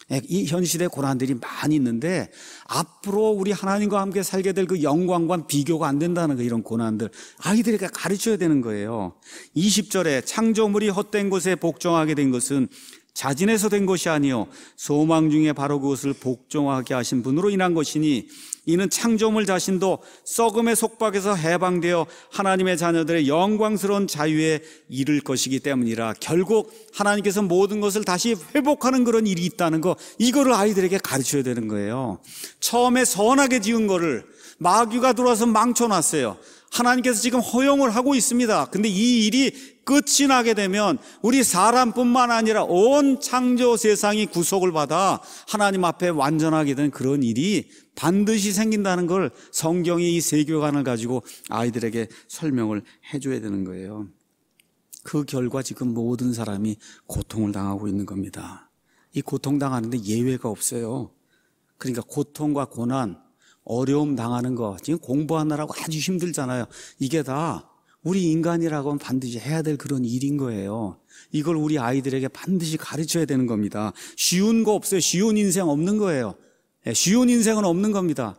이 현 시대에 고난들이 많이 있는데 앞으로 우리 하나님과 함께 살게 될 그 영광과는 비교가 안 된다는 거예요. 이런 고난들 아이들에게 가르쳐야 되는 거예요. 20절에 창조물이 헛된 곳에 복종하게 된 것은 자진해서 된 것이 아니요 소망 중에 바로 그것을 복종하게 하신 분으로 인한 것이니 이는 창조물 자신도 썩음의 속박에서 해방되어 하나님의 자녀들의 영광스러운 자유에 이를 것이기 때문이라. 결국 하나님께서 모든 것을 다시 회복하는 그런 일이 있다는 거, 이거를 아이들에게 가르쳐야 되는 거예요. 처음에 선하게 지은 거를 마귀가 들어와서 망쳐놨어요. 하나님께서 지금 허용을 하고 있습니다. 근데 이 일이 끝이 나게 되면 우리 사람뿐만 아니라 온 창조 세상이 구속을 받아 하나님 앞에 완전하게 된 그런 일이 반드시 생긴다는 걸 성경의 이 세계관을 가지고 아이들에게 설명을 해줘야 되는 거예요. 그 결과 지금 모든 사람이 고통을 당하고 있는 겁니다. 이 고통당하는데 예외가 없어요. 그러니까 고통과 고난, 어려움 당하는 거, 지금 공부하느라고 아주 힘들잖아요. 이게 다 우리 인간이라고 하면 반드시 해야 될 그런 일인 거예요. 이걸 우리 아이들에게 반드시 가르쳐야 되는 겁니다. 쉬운 거 없어요. 쉬운 인생 없는 거예요. 쉬운 인생은 없는 겁니다.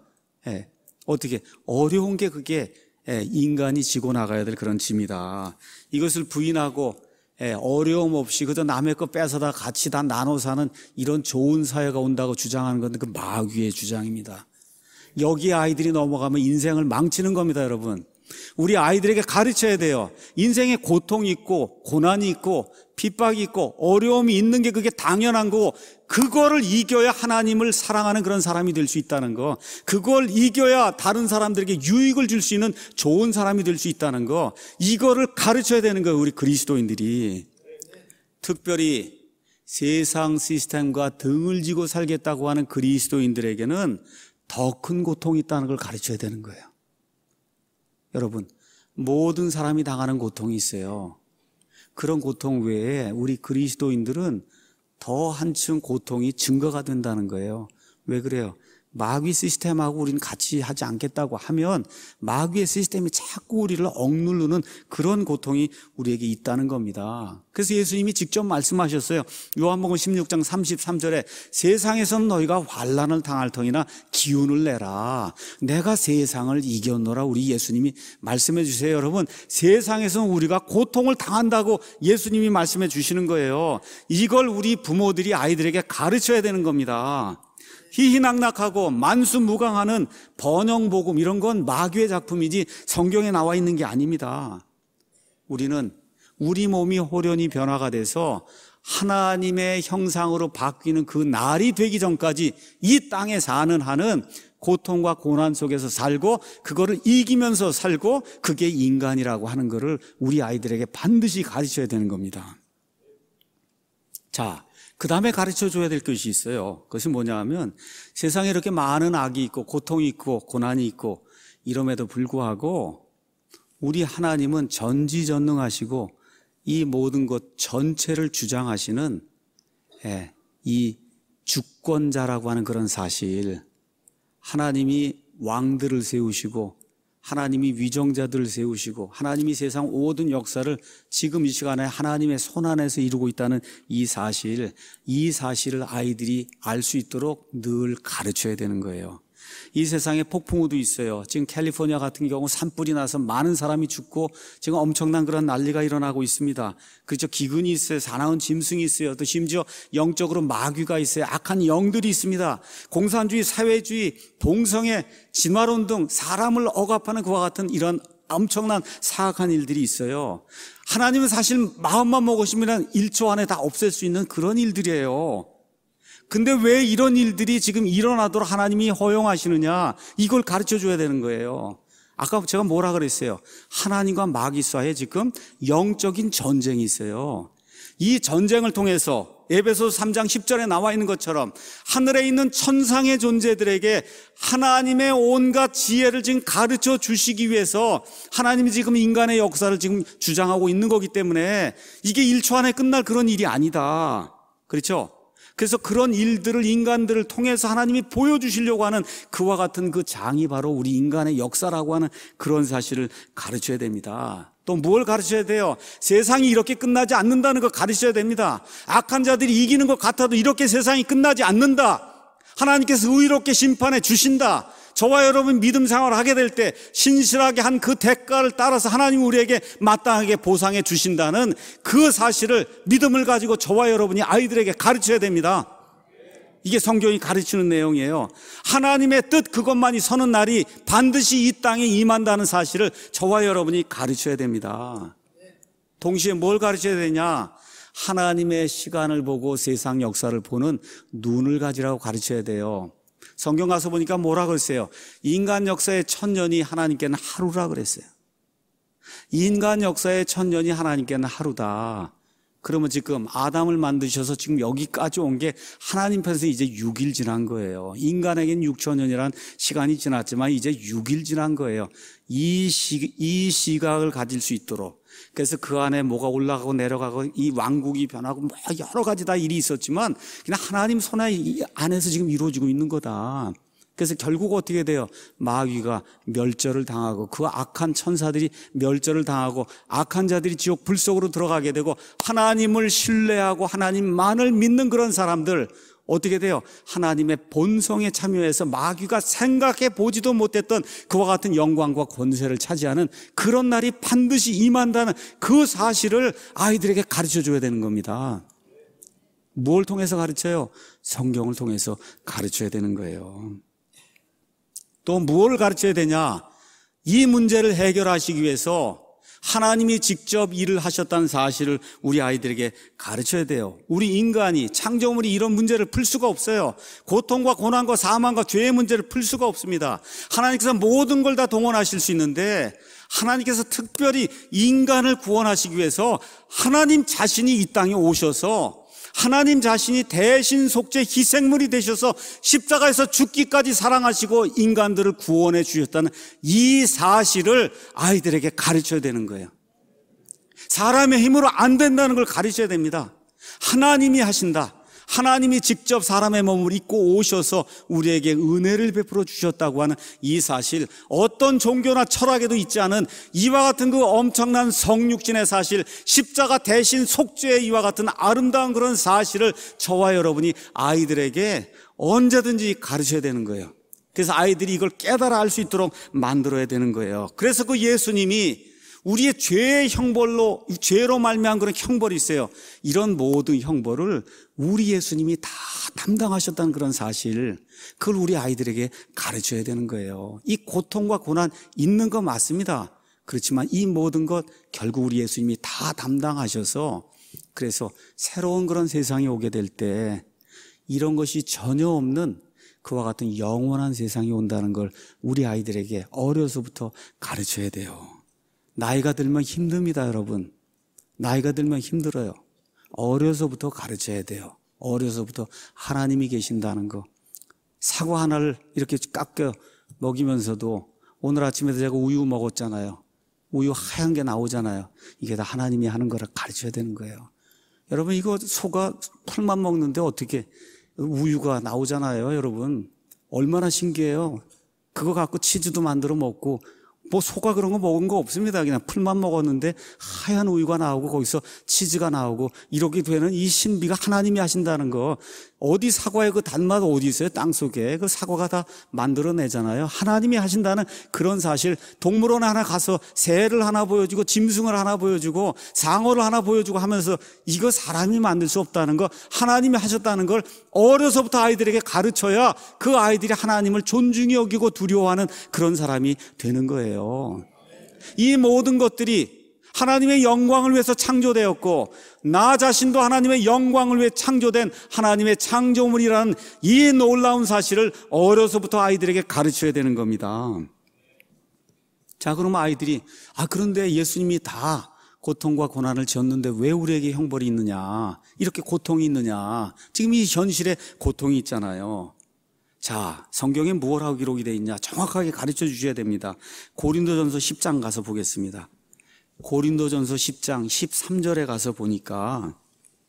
어떻게 어려운 게 그게 인간이 지고 나가야 될 그런 짐이다. 이것을 부인하고 어려움 없이 그저 남의 거 뺏어다 같이 다 나눠 사는 이런 좋은 사회가 온다고 주장하는 건 그 마귀의 주장입니다. 여기에 아이들이 넘어가면 인생을 망치는 겁니다, 여러분. 우리 아이들에게 가르쳐야 돼요. 인생에 고통이 있고 고난이 있고 핍박이 있고 어려움이 있는 게 그게 당연한 거고, 그거를 이겨야 하나님을 사랑하는 그런 사람이 될 수 있다는 거, 그걸 이겨야 다른 사람들에게 유익을 줄 수 있는 좋은 사람이 될 수 있다는 거, 이거를 가르쳐야 되는 거예요, 우리 그리스도인들이. 특별히 세상 시스템과 등을 지고 살겠다고 하는 그리스도인들에게는 더 큰 고통이 있다는 걸 가르쳐야 되는 거예요. 여러분, 모든 사람이 당하는 고통이 있어요. 그런 고통 외에 우리 그리스도인들은 더 한층 고통이 증가가 된다는 거예요. 왜 그래요? 마귀 시스템하고 우리는 같이 하지 않겠다고 하면 마귀의 시스템이 자꾸 우리를 억누르는 그런 고통이 우리에게 있다는 겁니다. 그래서 예수님이 직접 말씀하셨어요. 요한복음 16장 33절에 세상에서는 너희가 환난을 당할 터이나 기운을 내라. 내가 세상을 이겼노라. 우리 예수님이 말씀해 주세요. 여러분, 세상에서는 우리가 고통을 당한다고 예수님이 말씀해 주시는 거예요. 이걸 우리 부모들이 아이들에게 가르쳐야 되는 겁니다. 희희낙낙하고 만수무강하는 번영복음, 이런 건 마귀의 작품이지 성경에 나와 있는 게 아닙니다. 우리는 우리 몸이 호련히 변화가 돼서 하나님의 형상으로 바뀌는 그 날이 되기 전까지 이 땅에 사는 한은 고통과 고난 속에서 살고 그거를 이기면서 살고, 그게 인간이라고 하는 거를 우리 아이들에게 반드시 가르쳐야 되는 겁니다. 자, 그 다음에 가르쳐 줘야 될 것이 있어요. 그것이 뭐냐 하면, 세상에 이렇게 많은 악이 있고 고통이 있고 고난이 있고 이럼에도 불구하고 우리 하나님은 전지전능하시고 이 모든 것 전체를 주장하시는 이 주권자라고 하는 그런 사실, 하나님이 왕들을 세우시고 하나님이 위정자들을 세우시고 하나님이 세상 모든 역사를 지금 이 시간에 하나님의 손안에서 이루고 있다는 이 사실을 아이들이 알 수 있도록 늘 가르쳐야 되는 거예요. 이 세상에 폭풍우도 있어요. 지금 캘리포니아 같은 경우 산불이 나서 많은 사람이 죽고 지금 엄청난 그런 난리가 일어나고 있습니다. 그렇죠. 기근이 있어요. 사나운 짐승이 있어요. 또 심지어 영적으로 마귀가 있어요. 악한 영들이 있습니다. 공산주의, 사회주의, 동성애, 진화론 등 사람을 억압하는 그와 같은 이런 엄청난 사악한 일들이 있어요. 하나님은 사실 마음만 먹으시면 1초 안에 다 없앨 수 있는 그런 일들이에요. 근데 왜 이런 일들이 지금 일어나도록 하나님이 허용하시느냐, 이걸 가르쳐 줘야 되는 거예요. 아까 제가 뭐라 그랬어요? 하나님과 마귀 사이에 지금 영적인 전쟁이 있어요. 이 전쟁을 통해서 에베소서 3장 10절에 나와 있는 것처럼 하늘에 있는 천상의 존재들에게 하나님의 온갖 지혜를 지금 가르쳐 주시기 위해서 하나님이 지금 인간의 역사를 지금 주장하고 있는 거기 때문에 이게 1초 안에 끝날 그런 일이 아니다. 그렇죠? 그래서 그런 일들을, 인간들을 통해서 하나님이 보여주시려고 하는 그와 같은 그 장이 바로 우리 인간의 역사라고 하는 그런 사실을 가르쳐야 됩니다. 또 뭘 가르쳐야 돼요? 세상이 이렇게 끝나지 않는다는 거 가르쳐야 됩니다. 악한 자들이 이기는 것 같아도 이렇게 세상이 끝나지 않는다. 하나님께서 의롭게 심판해 주신다. 저와 여러분 믿음 생활을 하게 될 때 신실하게 한 그 대가를 따라서 하나님 우리에게 마땅하게 보상해 주신다는 그 사실을, 믿음을 가지고 저와 여러분이 아이들에게 가르쳐야 됩니다. 이게 성경이 가르치는 내용이에요. 하나님의 뜻 그것만이 서는 날이 반드시 이 땅에 임한다는 사실을 저와 여러분이 가르쳐야 됩니다. 동시에 뭘 가르쳐야 되냐? 하나님의 시간을 보고 세상 역사를 보는 눈을 가지라고 가르쳐야 돼요. 성경 가서 보니까 뭐라 그랬어요? 인간 역사의 1000년이 하나님께는 하루라 그랬어요. 인간 역사의 1000년이 하나님께는 하루다. 그러면 지금 아담을 만드셔서 지금 여기까지 온 게 하나님 편에서 이제 6일 지난 거예요. 인간에겐 6000년이라는 시간이 지났지만 이제 6일 지난 거예요. 이 시각을 가질 수 있도록. 그래서 그 안에 뭐가 올라가고 내려가고 이 왕국이 변하고 뭐 여러 가지 다 일이 있었지만 그냥 하나님 손 안에서 지금 이루어지고 있는 거다. 그래서 결국 어떻게 돼요? 마귀가 멸절을 당하고 그 악한 천사들이 멸절을 당하고 악한 자들이 지옥 불 속으로 들어가게 되고, 하나님을 신뢰하고 하나님만을 믿는 그런 사람들 어떻게 돼요? 하나님의 본성에 참여해서 마귀가 생각해 보지도 못했던 그와 같은 영광과 권세를 차지하는 그런 날이 반드시 임한다는 그 사실을 아이들에게 가르쳐 줘야 되는 겁니다. 뭘 통해서 가르쳐요? 성경을 통해서 가르쳐야 되는 거예요. 또 무엇을 가르쳐야 되냐? 이 문제를 해결하시기 위해서 하나님이 직접 일을 하셨다는 사실을 우리 아이들에게 가르쳐야 돼요. 우리 인간이, 창조물이 이런 문제를 풀 수가 없어요. 고통과 고난과 사망과 죄의 문제를 풀 수가 없습니다. 하나님께서 모든 걸 다 동원하실 수 있는데, 하나님께서 특별히 인간을 구원하시기 위해서 하나님 자신이 이 땅에 오셔서 하나님 자신이 대신 속죄 희생물이 되셔서 십자가에서 죽기까지 사랑하시고 인간들을 구원해 주셨다는 이 사실을 아이들에게 가르쳐야 되는 거예요. 사람의 힘으로 안 된다는 걸 가르쳐야 됩니다. 하나님이 하신다. 하나님이 직접 사람의 몸을 입고 오셔서 우리에게 은혜를 베풀어 주셨다고 하는 이 사실, 어떤 종교나 철학에도 있지 않은 이와 같은 그 엄청난 성육신의 사실, 십자가 대신 속죄의 이와 같은 아름다운 그런 사실을 저와 여러분이 아이들에게 언제든지 가르쳐야 되는 거예요. 그래서 아이들이 이걸 깨달아 알 수 있도록 만들어야 되는 거예요. 그래서 그 예수님이 우리의 죄의 형벌로, 죄로 말미암은 그런 형벌이 있어요. 이런 모든 형벌을 우리 예수님이 다 담당하셨다는 그런 사실, 그걸 우리 아이들에게 가르쳐야 되는 거예요. 이 고통과 고난 있는 거 맞습니다. 그렇지만 이 모든 것 결국 우리 예수님이 다 담당하셔서, 그래서 새로운 그런 세상이 오게 될 때 이런 것이 전혀 없는 그와 같은 영원한 세상이 온다는 걸 우리 아이들에게 어려서부터 가르쳐야 돼요. 나이가 들면 힘듭니다, 여러분. 나이가 들면 힘들어요. 어려서부터 가르쳐야 돼요. 어려서부터 하나님이 계신다는 거. 사과 하나를 이렇게 깎여 먹이면서도 오늘 아침에도 제가 우유 먹었잖아요. 우유 하얀 게 나오잖아요. 이게 다 하나님이 하는 거를 가르쳐야 되는 거예요. 여러분, 이거 소가 풀만 먹는데 어떻게 우유가 나오잖아요, 여러분. 얼마나 신기해요. 그거 갖고 치즈도 만들어 먹고, 뭐 소가 그런 거 먹은 거 없습니다. 그냥 풀만 먹었는데 하얀 우유가 나오고 거기서 치즈가 나오고 이렇게 되는 이 신비가 하나님이 하신다는 거. 어디 사과의 그 단맛 어디 있어요? 땅속에 그 사과가 다 만들어내잖아요. 하나님이 하신다는 그런 사실. 동물원 하나 가서 새를 하나 보여주고 짐승을 하나 보여주고 상어를 하나 보여주고 하면서 이거 사람이 만들 수 없다는 거, 하나님이 하셨다는 걸 어려서부터 아이들에게 가르쳐야 그 아이들이 하나님을 존중히 여기고 두려워하는 그런 사람이 되는 거예요. 이 모든 것들이 하나님의 영광을 위해서 창조되었고, 나 자신도 하나님의 영광을 위해 창조된 하나님의 창조물이라는 이 놀라운 사실을 어려서부터 아이들에게 가르쳐야 되는 겁니다. 자, 그러면 아이들이, 그런데 예수님이 다 고통과 고난을 지었는데 왜 우리에게 형벌이 있느냐, 이렇게 고통이 있느냐, 지금 이 현실에 고통이 있잖아요. 자, 성경에 무엇하고 기록이 되어 있냐 정확하게 가르쳐 주셔야 됩니다. 고린도전서 10장 가서 보겠습니다. 고린도전서 10장 13절에 가서 보니까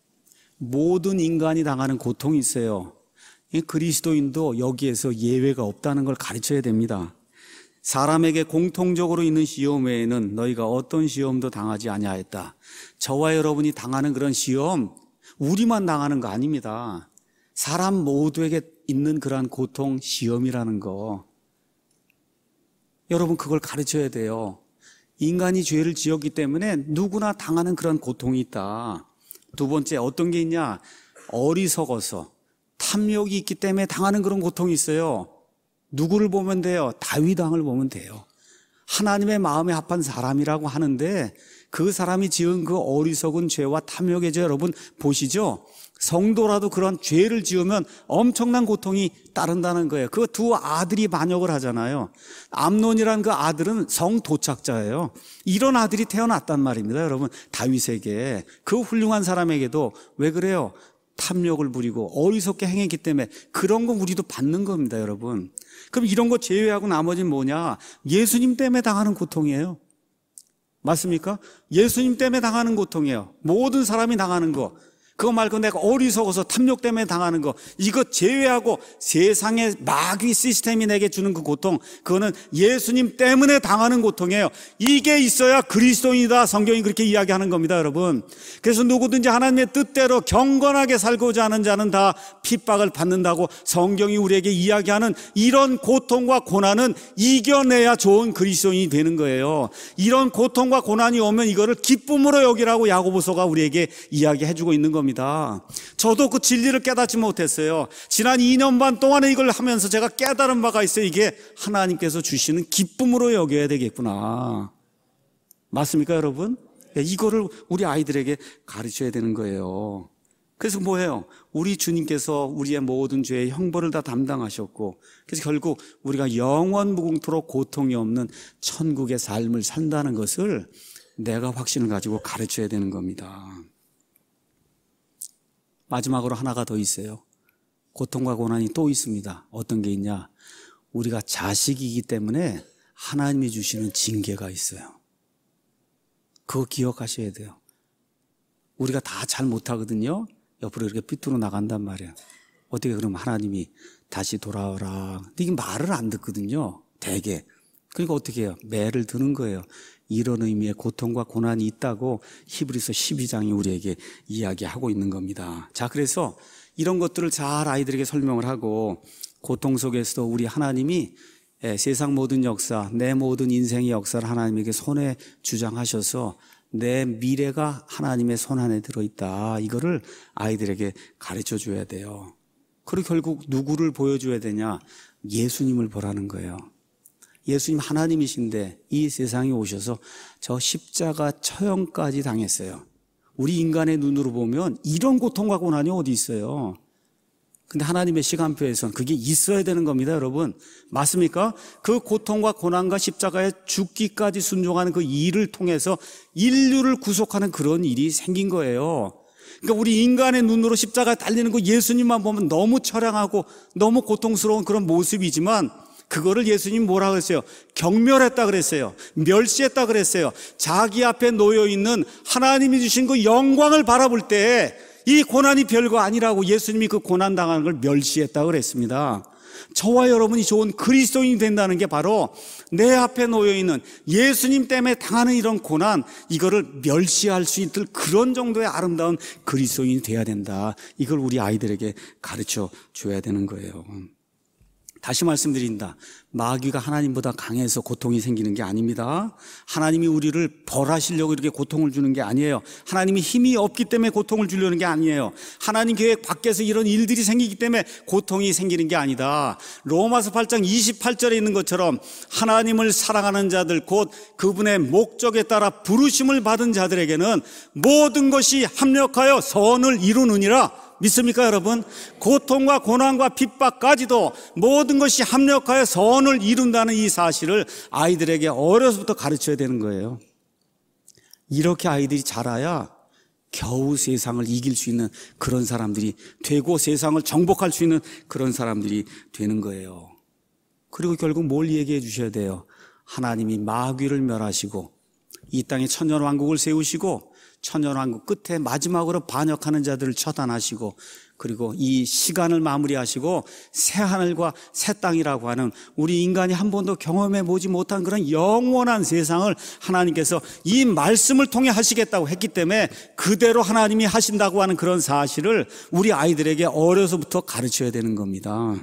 모든 인간이 당하는 고통이 있어요. 그리스도인도 여기에서 예외가 없다는 걸 가르쳐야 됩니다. 사람에게 공통적으로 있는 시험 외에는 너희가 어떤 시험도 당하지 아니하였다. 저와 여러분이 당하는 그런 시험, 우리만 당하는 거 아닙니다. 사람 모두에게 있는 그러한 고통, 시험이라는 거, 여러분 그걸 가르쳐야 돼요. 인간이 죄를 지었기 때문에 누구나 당하는 그런 고통이 있다. 두 번째, 어떤 게 있냐? 어리석어서 탐욕이 있기 때문에 당하는 그런 고통이 있어요. 누구를 보면 돼요? 다윗 왕을 보면 돼요. 하나님의 마음에 합한 사람이라고 하는데 그 사람이 지은 그 어리석은 죄와 탐욕의 죄, 여러분 보시죠? 성도라도 그런 죄를 지으면 엄청난 고통이 따른다는 거예요. 그 두 아들이 반역을 하잖아요. 암논이라는 그 아들은 성도착자예요. 이런 아들이 태어났단 말입니다, 여러분. 다윗에게, 그 훌륭한 사람에게도. 왜 그래요? 탐욕을 부리고 어리석게 행했기 때문에 그런 거 우리도 받는 겁니다, 여러분. 그럼 이런 거 제외하고 나머지는 뭐냐? 예수님 때문에 당하는 고통이에요. 맞습니까? 예수님 때문에 당하는 고통이에요. 모든 사람이 당하는 거. 그거 말고 내가 어리석어서 탐욕 때문에 당하는 거, 이거 제외하고 세상의 마귀 시스템이 내게 주는 그 고통, 그거는 예수님 때문에 당하는 고통이에요. 이게 있어야 그리스도인이다. 성경이 그렇게 이야기하는 겁니다, 여러분. 그래서 누구든지 하나님의 뜻대로 경건하게 살고자 하는 자는 다 핍박을 받는다고 성경이 우리에게 이야기하는 이런 고통과 고난은 이겨내야 좋은 그리스도인이 되는 거예요. 이런 고통과 고난이 오면 이거를 기쁨으로 여기라고 야고보서가 우리에게 이야기해주고 있는 겁니다. 겁니다. 저도 그 진리를 깨닫지 못했어요. 지난 2년 반 동안에 이걸 하면서 제가 깨달은 바가 있어요. 이게 하나님께서 주시는 기쁨으로 여겨야 되겠구나. 맞습니까, 여러분? 이거를 우리 아이들에게 가르쳐야 되는 거예요. 그래서 뭐예요? 우리 주님께서 우리의 모든 죄의 형벌을 다 담당하셨고, 그래서 결국 우리가 영원 무궁토록 고통이 없는 천국의 삶을 산다는 것을 내가 확신을 가지고 가르쳐야 되는 겁니다. 마지막으로 하나가 더 있어요. 고통과 고난이 또 있습니다. 어떤 게 있냐? 우리가 자식이기 때문에 하나님이 주시는 징계가 있어요. 그거 기억하셔야 돼요. 우리가 다 잘 못하거든요. 옆으로 이렇게 삐뚤어 나간단 말이에요. 어떻게 그러면 하나님이 다시 돌아오라. 근데 이게 말을 안 듣거든요. 대개. 그러니까 어떻게 해요? 매를 드는 거예요. 이런 의미의 고통과 고난이 있다고 히브리서 12장이 우리에게 이야기하고 있는 겁니다. 자, 그래서 이런 것들을 잘 아이들에게 설명을 하고 고통 속에서도 우리 하나님이 세상 모든 역사, 내 모든 인생의 역사를 하나님에게 손에 주장하셔서 내 미래가 하나님의 손 안에 들어있다. 이거를 아이들에게 가르쳐 줘야 돼요. 그리고 결국 누구를 보여줘야 되냐? 예수님을 보라는 거예요. 예수님 하나님이신데 이 세상에 오셔서 저 십자가 처형까지 당했어요. 우리 인간의 눈으로 보면 이런 고통과 고난이 어디 있어요? 근데 하나님의 시간표에선 그게 있어야 되는 겁니다, 여러분. 맞습니까? 그 고통과 고난과 십자가에 죽기까지 순종하는 그 일을 통해서 인류를 구속하는 그런 일이 생긴 거예요. 그러니까 우리 인간의 눈으로 십자가에 달리는 그 예수님만 보면 너무 처량하고 너무 고통스러운 그런 모습이지만 그거를 예수님 뭐라 그랬어요? 경멸했다 그랬어요. 멸시했다 그랬어요. 자기 앞에 놓여있는 하나님이 주신 그 영광을 바라볼 때 이 고난이 별거 아니라고 예수님이 그 고난 당하는 걸 멸시했다 그랬습니다. 저와 여러분이 좋은 그리스도인이 된다는 게 바로 내 앞에 놓여있는 예수님 때문에 당하는 이런 고난, 이거를 멸시할 수 있을 그런 정도의 아름다운 그리스도인이 돼야 된다. 이걸 우리 아이들에게 가르쳐 줘야 되는 거예요. 다시 말씀드린다. 마귀가 하나님보다 강해서 고통이 생기는 게 아닙니다. 하나님이 우리를 벌하시려고 이렇게 고통을 주는 게 아니에요. 하나님이 힘이 없기 때문에 고통을 주려는 게 아니에요. 하나님 계획 밖에서 이런 일들이 생기기 때문에 고통이 생기는 게 아니다. 로마서 8장 28절에 있는 것처럼 하나님을 사랑하는 자들 곧 그분의 목적에 따라 부르심을 받은 자들에게는 모든 것이 합력하여 선을 이루느니라. 믿습니까, 여러분? 고통과 고난과 핍박까지도 모든 것이 합력하여 선을 이룬다는 이 사실을 아이들에게 어려서부터 가르쳐야 되는 거예요. 이렇게 아이들이 자라야 겨우 세상을 이길 수 있는 그런 사람들이 되고 세상을 정복할 수 있는 그런 사람들이 되는 거예요. 그리고 결국 뭘 얘기해 주셔야 돼요? 하나님이 마귀를 멸하시고 이 땅에 천년왕국을 세우시고 천년왕국 끝에 마지막으로 반역하는 자들을 처단하시고 그리고 이 시간을 마무리하시고 새 하늘과 새 땅이라고 하는 우리 인간이 한 번도 경험해 보지 못한 그런 영원한 세상을 하나님께서 이 말씀을 통해 하시겠다고 했기 때문에 그대로 하나님이 하신다고 하는 그런 사실을 우리 아이들에게 어려서부터 가르쳐야 되는 겁니다.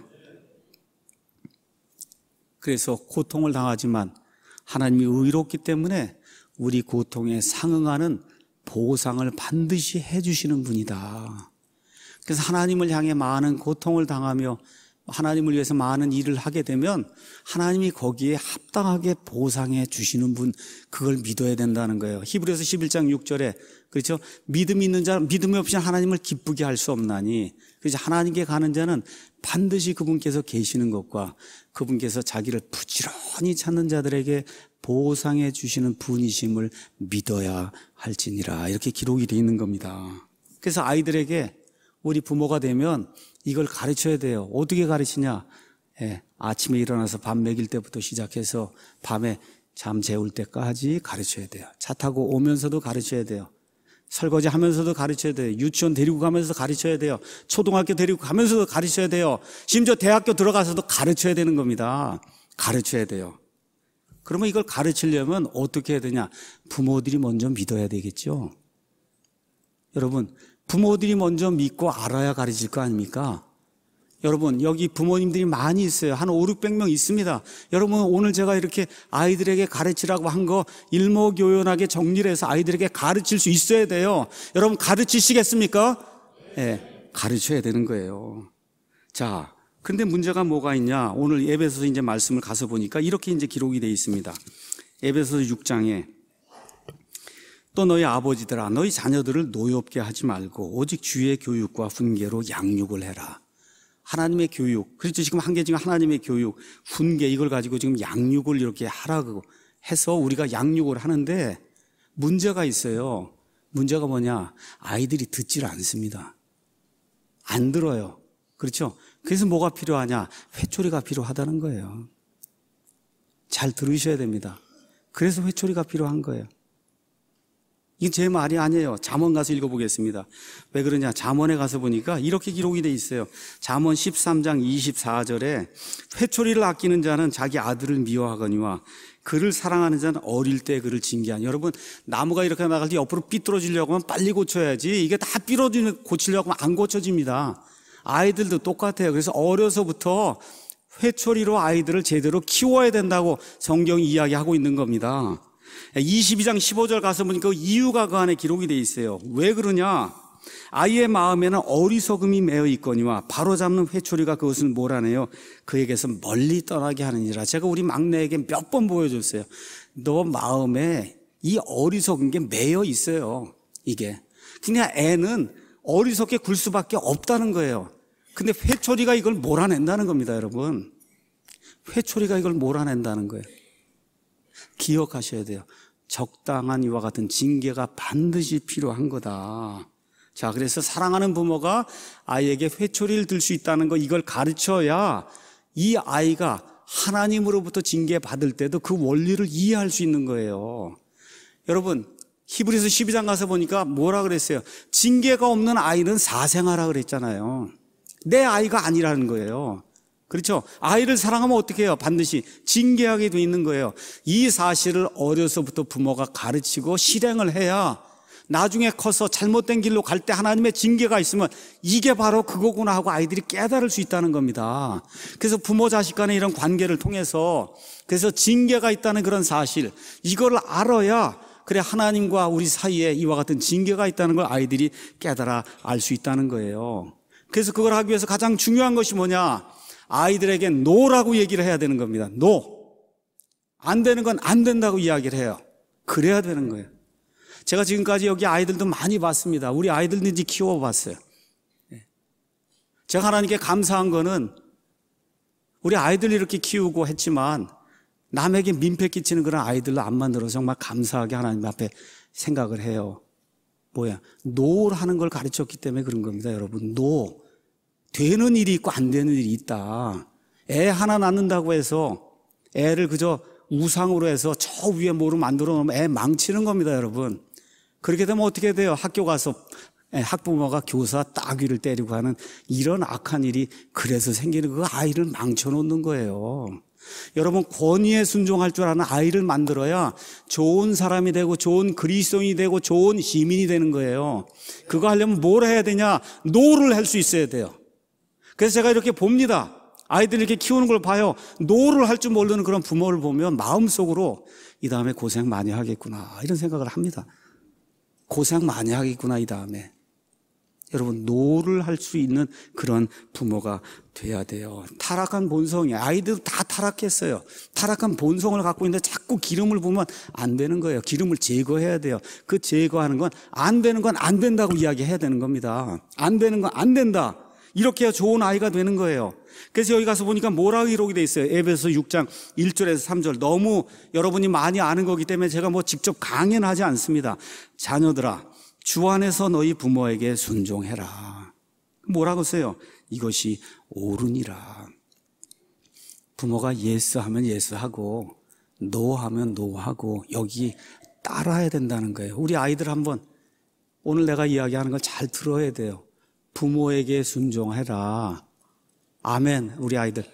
그래서 고통을 당하지만 하나님이 의롭기 때문에 우리 고통에 상응하는 보상을 반드시 해주시는 분이다. 그래서 하나님을 향해 많은 고통을 당하며 하나님을 위해서 많은 일을 하게 되면 하나님이 거기에 합당하게 보상해 주시는 분, 그걸 믿어야 된다는 거예요. 히브리서 11장 6절에 그렇죠? 믿음이 있는 자는 믿음이 없이 하나님을 기쁘게 할 수 없나니, 그래서 하나님께 가는 자는 반드시 그분께서 계시는 것과 그분께서 자기를 부지런히 찾는 자들에게 보상해 주시는 분이심을 믿어야 할지니라. 이렇게 기록이 되어 있는 겁니다. 그래서 아이들에게 우리 부모가 되면 이걸 가르쳐야 돼요. 어떻게 가르치냐? 아침에 일어나서 밥 먹일 때부터 시작해서 밤에 잠 재울 때까지 가르쳐야 돼요. 차 타고 오면서도 가르쳐야 돼요. 설거지 하면서도 가르쳐야 돼요. 유치원 데리고 가면서도 가르쳐야 돼요. 초등학교 데리고 가면서도 가르쳐야 돼요. 심지어 대학교 들어가서도 가르쳐야 되는 겁니다. 가르쳐야 돼요. 그러면 이걸 가르치려면 어떻게 해야 되냐? 부모들이 먼저 믿어야 되겠죠. 여러분, 부모들이 먼저 믿고 알아야 가르칠 거 아닙니까? 여러분, 여기 부모님들이 많이 있어요. 한 500~600명 있습니다. 여러분, 오늘 제가 이렇게 아이들에게 가르치라고 한 거 일목요연하게 정리를 해서 아이들에게 가르칠 수 있어야 돼요. 여러분, 가르치시겠습니까? 가르쳐야 되는 거예요. 자, 근데 문제가 뭐가 있냐? 오늘 에베소서 이제 말씀을 가서 보니까 이렇게 이제 기록이 되어 있습니다. 에베소서 6장에 또 너희 아버지들아 너희 자녀들을 노엽게 하지 말고 오직 주의 교육과 훈계로 양육을 해라. 하나님의 교육, 그렇죠. 지금 한 개 중에 하나님의 교육, 훈계 이걸 가지고 지금 양육을 이렇게 하라고 해서 우리가 양육을 하는데 문제가 있어요. 문제가 뭐냐? 아이들이 듣질 않습니다. 안 들어요. 그렇죠? 그래서 뭐가 필요하냐? 회초리가 필요하다는 거예요. 잘 들으셔야 됩니다. 그래서 회초리가 필요한 거예요. 이게 제 말이 아니에요. 잠언 가서 읽어보겠습니다. 왜 그러냐? 잠언에 가서 보니까 이렇게 기록이 돼 있어요. 잠언 13장 24절에 회초리를 아끼는 자는 자기 아들을 미워하거니와 그를 사랑하는 자는 어릴 때 그를 징계하니. 여러분, 나무가 이렇게 나갈 때 옆으로 삐뚤어지려고 하면 빨리 고쳐야지. 이게 다 고치려고 하면 안 고쳐집니다. 아이들도 똑같아요. 그래서 어려서부터 회초리로 아이들을 제대로 키워야 된다고 성경이 이야기하고 있는 겁니다. 22장 15절 가서 보니까 이유가 그 안에 기록이 돼 있어요. 왜 그러냐? 아이의 마음에는 어리석음이 매어 있거니와 바로잡는 회초리가 그것을 몰아내요 그에게서 멀리 떠나게 하느니라. 제가 우리 막내에게 몇 번 보여줬어요. 너 마음에 이 어리석은 게 매여 있어요. 이게 그냥 애는 어리석게 굴 수밖에 없다는 거예요. 근데 회초리가 이걸 몰아낸다는 겁니다. 여러분, 회초리가 이걸 몰아낸다는 거예요. 기억하셔야 돼요. 적당한 이와 같은 징계가 반드시 필요한 거다. 자, 그래서 사랑하는 부모가 아이에게 회초리를 들 수 있다는 거, 이걸 가르쳐야 이 아이가 하나님으로부터 징계받을 때도 그 원리를 이해할 수 있는 거예요. 여러분, 히브리서 12장 가서 보니까 뭐라 그랬어요? 징계가 없는 아이는 사생아라 그랬잖아요. 내 아이가 아니라는 거예요. 그렇죠? 아이를 사랑하면 어떻게 해요? 반드시 징계하게 돼 있는 거예요. 이 사실을 어려서부터 부모가 가르치고 실행을 해야 나중에 커서 잘못된 길로 갈 때 하나님의 징계가 있으면 이게 바로 그거구나 하고 아이들이 깨달을 수 있다는 겁니다. 그래서 부모 자식 간의 이런 관계를 통해서 그래서 징계가 있다는 그런 사실, 이걸 알아야 그래 하나님과 우리 사이에 이와 같은 징계가 있다는 걸 아이들이 깨달아 알 수 있다는 거예요. 그래서 그걸 하기 위해서 가장 중요한 것이 뭐냐? 아이들에게 노라고 얘기를 해야 되는 겁니다. 노. 안 되는 건 안 된다고 이야기를 해요. 그래야 되는 거예요. 제가 지금까지 여기 아이들도 많이 봤습니다. 우리 아이들도 이제 키워봤어요. 제가 하나님께 감사한 거는 우리 아이들 이렇게 키우고 했지만 남에게 민폐 끼치는 그런 아이들로 안 만들어서 정말 감사하게 하나님 앞에 생각을 해요. 뭐야? 노를 하는 걸 가르쳤기 때문에 그런 겁니다. 여러분, 노. 되는 일이 있고 안 되는 일이 있다. 애 하나 낳는다고 해서 애를 그저 우상으로 해서 저 위에 뭐로 만들어 놓으면 애 망치는 겁니다. 여러분, 그렇게 되면 어떻게 돼요? 학교 가서 학부모가 교사 따귀를 때리고 하는 이런 악한 일이 그래서 생기는 그 아이를 망쳐놓는 거예요. 여러분, 권위에 순종할 줄 아는 아이를 만들어야 좋은 사람이 되고 좋은 그리스도인이 되고 좋은 시민이 되는 거예요. 그거 하려면 뭘 해야 되냐? 노를 할 수 있어야 돼요. 그래서 제가 이렇게 봅니다. 아이들 이렇게 키우는 걸 봐요. 노를 할 줄 모르는 그런 부모를 보면 마음속으로 이 다음에 고생 많이 하겠구나 이런 생각을 합니다. 고생 많이 하겠구나 이 다음에. 여러분, 노를 할 수 있는 그런 부모가 돼야 돼요. 타락한 본성이, 아이들도 다 타락했어요. 타락한 본성을 갖고 있는데 자꾸 기름을 부으면 안 되는 거예요. 기름을 제거해야 돼요. 그 제거하는 건 안 되는 건 안 된다고 이야기해야 되는 겁니다. 안 되는 건 안 된다. 이렇게 해야 좋은 아이가 되는 거예요. 그래서 여기 가서 보니까 뭐라고 기록이 돼 있어요? 에베소서 6장 1절에서 3절. 너무 여러분이 많이 아는 거기 때문에 제가 뭐 직접 강연은 하지 않습니다. 자녀들아, 주 안에서 너희 부모에게 순종해라. 뭐라고 써요? 이것이 옳으니라. 부모가 예스 하면 예스 하고 노 하면 노 하고 여기 따라야 된다는 거예요. 우리 아이들 한번 오늘 내가 이야기하는 걸 잘 들어야 돼요. 부모에게 순종해라. 아멘. 우리 아이들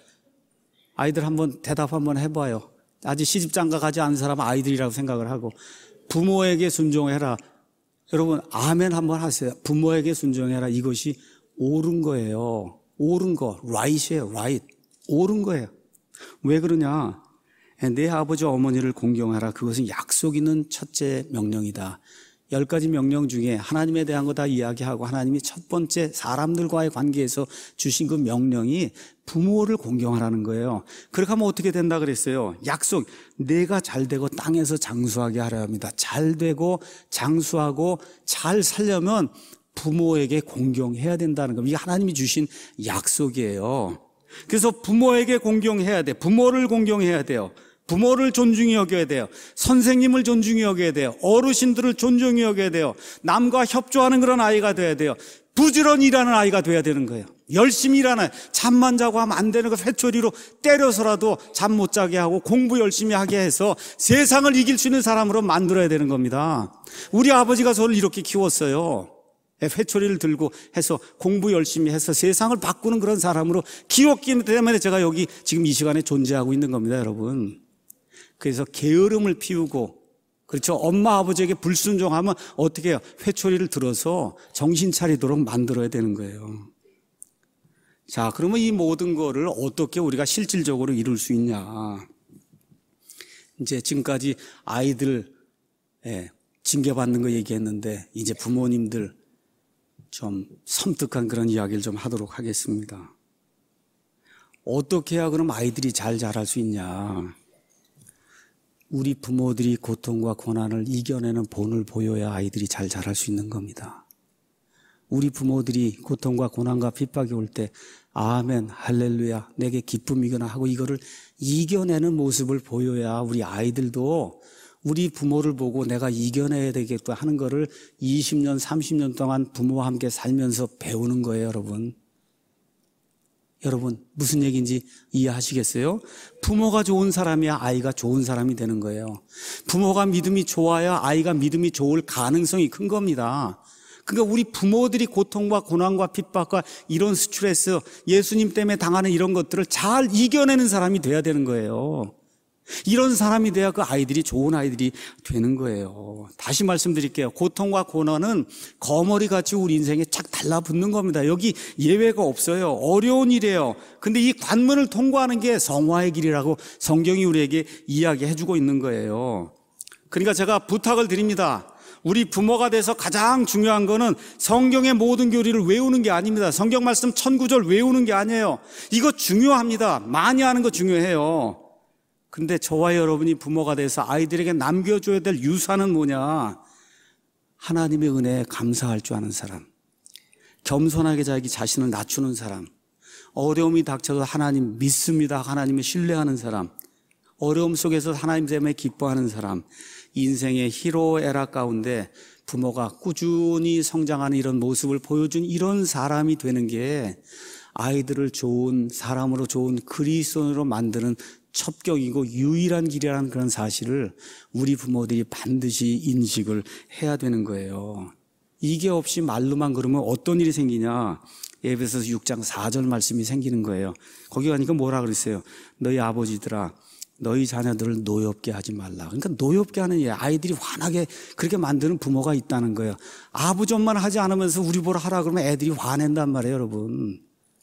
한번 대답 한번 해봐요. 아직 시집장가 가지 않은 사람은 아이들이라고 생각을 하고 부모에게 순종해라. 여러분, 아멘 한번 하세요. 부모에게 순종해라. 이것이 옳은 거예요. 옳은 거, right이에요. right. 옳은 거예요. 왜 그러냐? 내 아버지 어머니를 공경하라. 그것은 약속 있는 첫째 명령이다. 10가지 명령 중에 하나님에 대한 거 다 이야기하고 하나님이 첫 번째 사람들과의 관계에서 주신 그 명령이 부모를 공경하라는 거예요. 그렇게 하면 어떻게 된다 그랬어요? 약속, 내가 잘 되고 땅에서 장수하게 하려 합니다. 잘 되고 장수하고 잘 살려면 부모에게 공경해야 된다는 겁니다. 이게 하나님이 주신 약속이에요. 그래서 부모에게 공경해야 돼. 부모를 공경해야 돼요. 부모를 존중히 여겨야 돼요. 선생님을 존중히 여겨야 돼요. 어르신들을 존중히 여겨야 돼요. 남과 협조하는 그런 아이가 돼야 돼요. 부지런히 일하는 아이가 돼야 되는 거예요. 열심히 일하는, 잠만 자고 하면 안 되는 거 회초리로 때려서라도 잠 못 자게 하고 공부 열심히 하게 해서 세상을 이길 수 있는 사람으로 만들어야 되는 겁니다. 우리 아버지가 저를 이렇게 키웠어요. 회초리를 들고 해서 공부 열심히 해서 세상을 바꾸는 그런 사람으로 키웠기 때문에 제가 여기 지금 이 시간에 존재하고 있는 겁니다, 여러분. 그래서 게으름을 피우고, 그렇죠, 엄마 아버지에게 불순종하면 어떻게 해요? 회초리를 들어서 정신 차리도록 만들어야 되는 거예요. 자, 그러면 이 모든 거를 어떻게 우리가 실질적으로 이룰 수 있냐? 이제 지금까지 아이들 징계받는 거 얘기했는데 이제 부모님들 좀 섬뜩한 그런 이야기를 좀 하도록 하겠습니다. 어떻게 해야 그럼 아이들이 잘 자랄 수 있냐? 우리 부모들이 고통과 고난을 이겨내는 본을 보여야 아이들이 잘 자랄 수 있는 겁니다. 우리 부모들이 고통과 고난과 핍박이 올 때 아멘, 할렐루야, 내게 기쁨이구나 하고 이거를 이겨내는 모습을 보여야 우리 아이들도 우리 부모를 보고 내가 이겨내야 되겠다 하는 거를 20년, 30년 동안 부모와 함께 살면서 배우는 거예요, 여러분. 여러분, 무슨 얘기인지 이해하시겠어요? 부모가 좋은 사람이야 아이가 좋은 사람이 되는 거예요. 부모가 믿음이 좋아야 아이가 믿음이 좋을 가능성이 큰 겁니다. 그러니까 우리 부모들이 고통과 고난과 핍박과 이런 스트레스, 예수님 때문에 당하는 이런 것들을 잘 이겨내는 사람이 돼야 되는 거예요. 이런 사람이 돼야 그 아이들이 좋은 아이들이 되는 거예요. 다시 말씀드릴게요. 고통과 고난은 거머리같이 우리 인생에 착 달라붙는 겁니다. 여기 예외가 없어요. 어려운 일이에요. 근데 이 관문을 통과하는 게 성화의 길이라고 성경이 우리에게 이야기해주고 있는 거예요. 그러니까 제가 부탁을 드립니다. 우리 부모가 돼서 가장 중요한 거는 성경의 모든 교리를 외우는 게 아닙니다. 성경 말씀 1009절 외우는 게 아니에요. 이거 중요합니다. 많이 하는 거 중요해요. 근데 저와 여러분이 부모가 돼서 아이들에게 남겨줘야 될 유산은 뭐냐? 하나님의 은혜에 감사할 줄 아는 사람, 겸손하게 자기 자신을 낮추는 사람, 어려움이 닥쳐도 하나님 믿습니다, 하나님을 신뢰하는 사람, 어려움 속에서 하나님 때문에 기뻐하는 사람, 인생의 희로애락 가운데 부모가 꾸준히 성장하는 이런 모습을 보여준 이런 사람이 되는 게 아이들을 좋은 사람으로, 좋은 그리스도인으로 만드는 첩경이고 유일한 길이라는 그런 사실을 우리 부모들이 반드시 인식을 해야 되는 거예요. 이게 없이 말로만 그러면 어떤 일이 생기냐? 에베소서 6장 4절 말씀이 생기는 거예요. 거기 가니까 뭐라 그랬어요? 너희 아버지들아, 너희 자녀들을 노엽게 하지 말라. 그러니까 노엽게 하는 일, 아이들이 화나게 그렇게 만드는 부모가 있다는 거예요. 아부존만 하지 않으면서 우리 보러 하라 그러면 애들이 화낸단 말이에요, 여러분.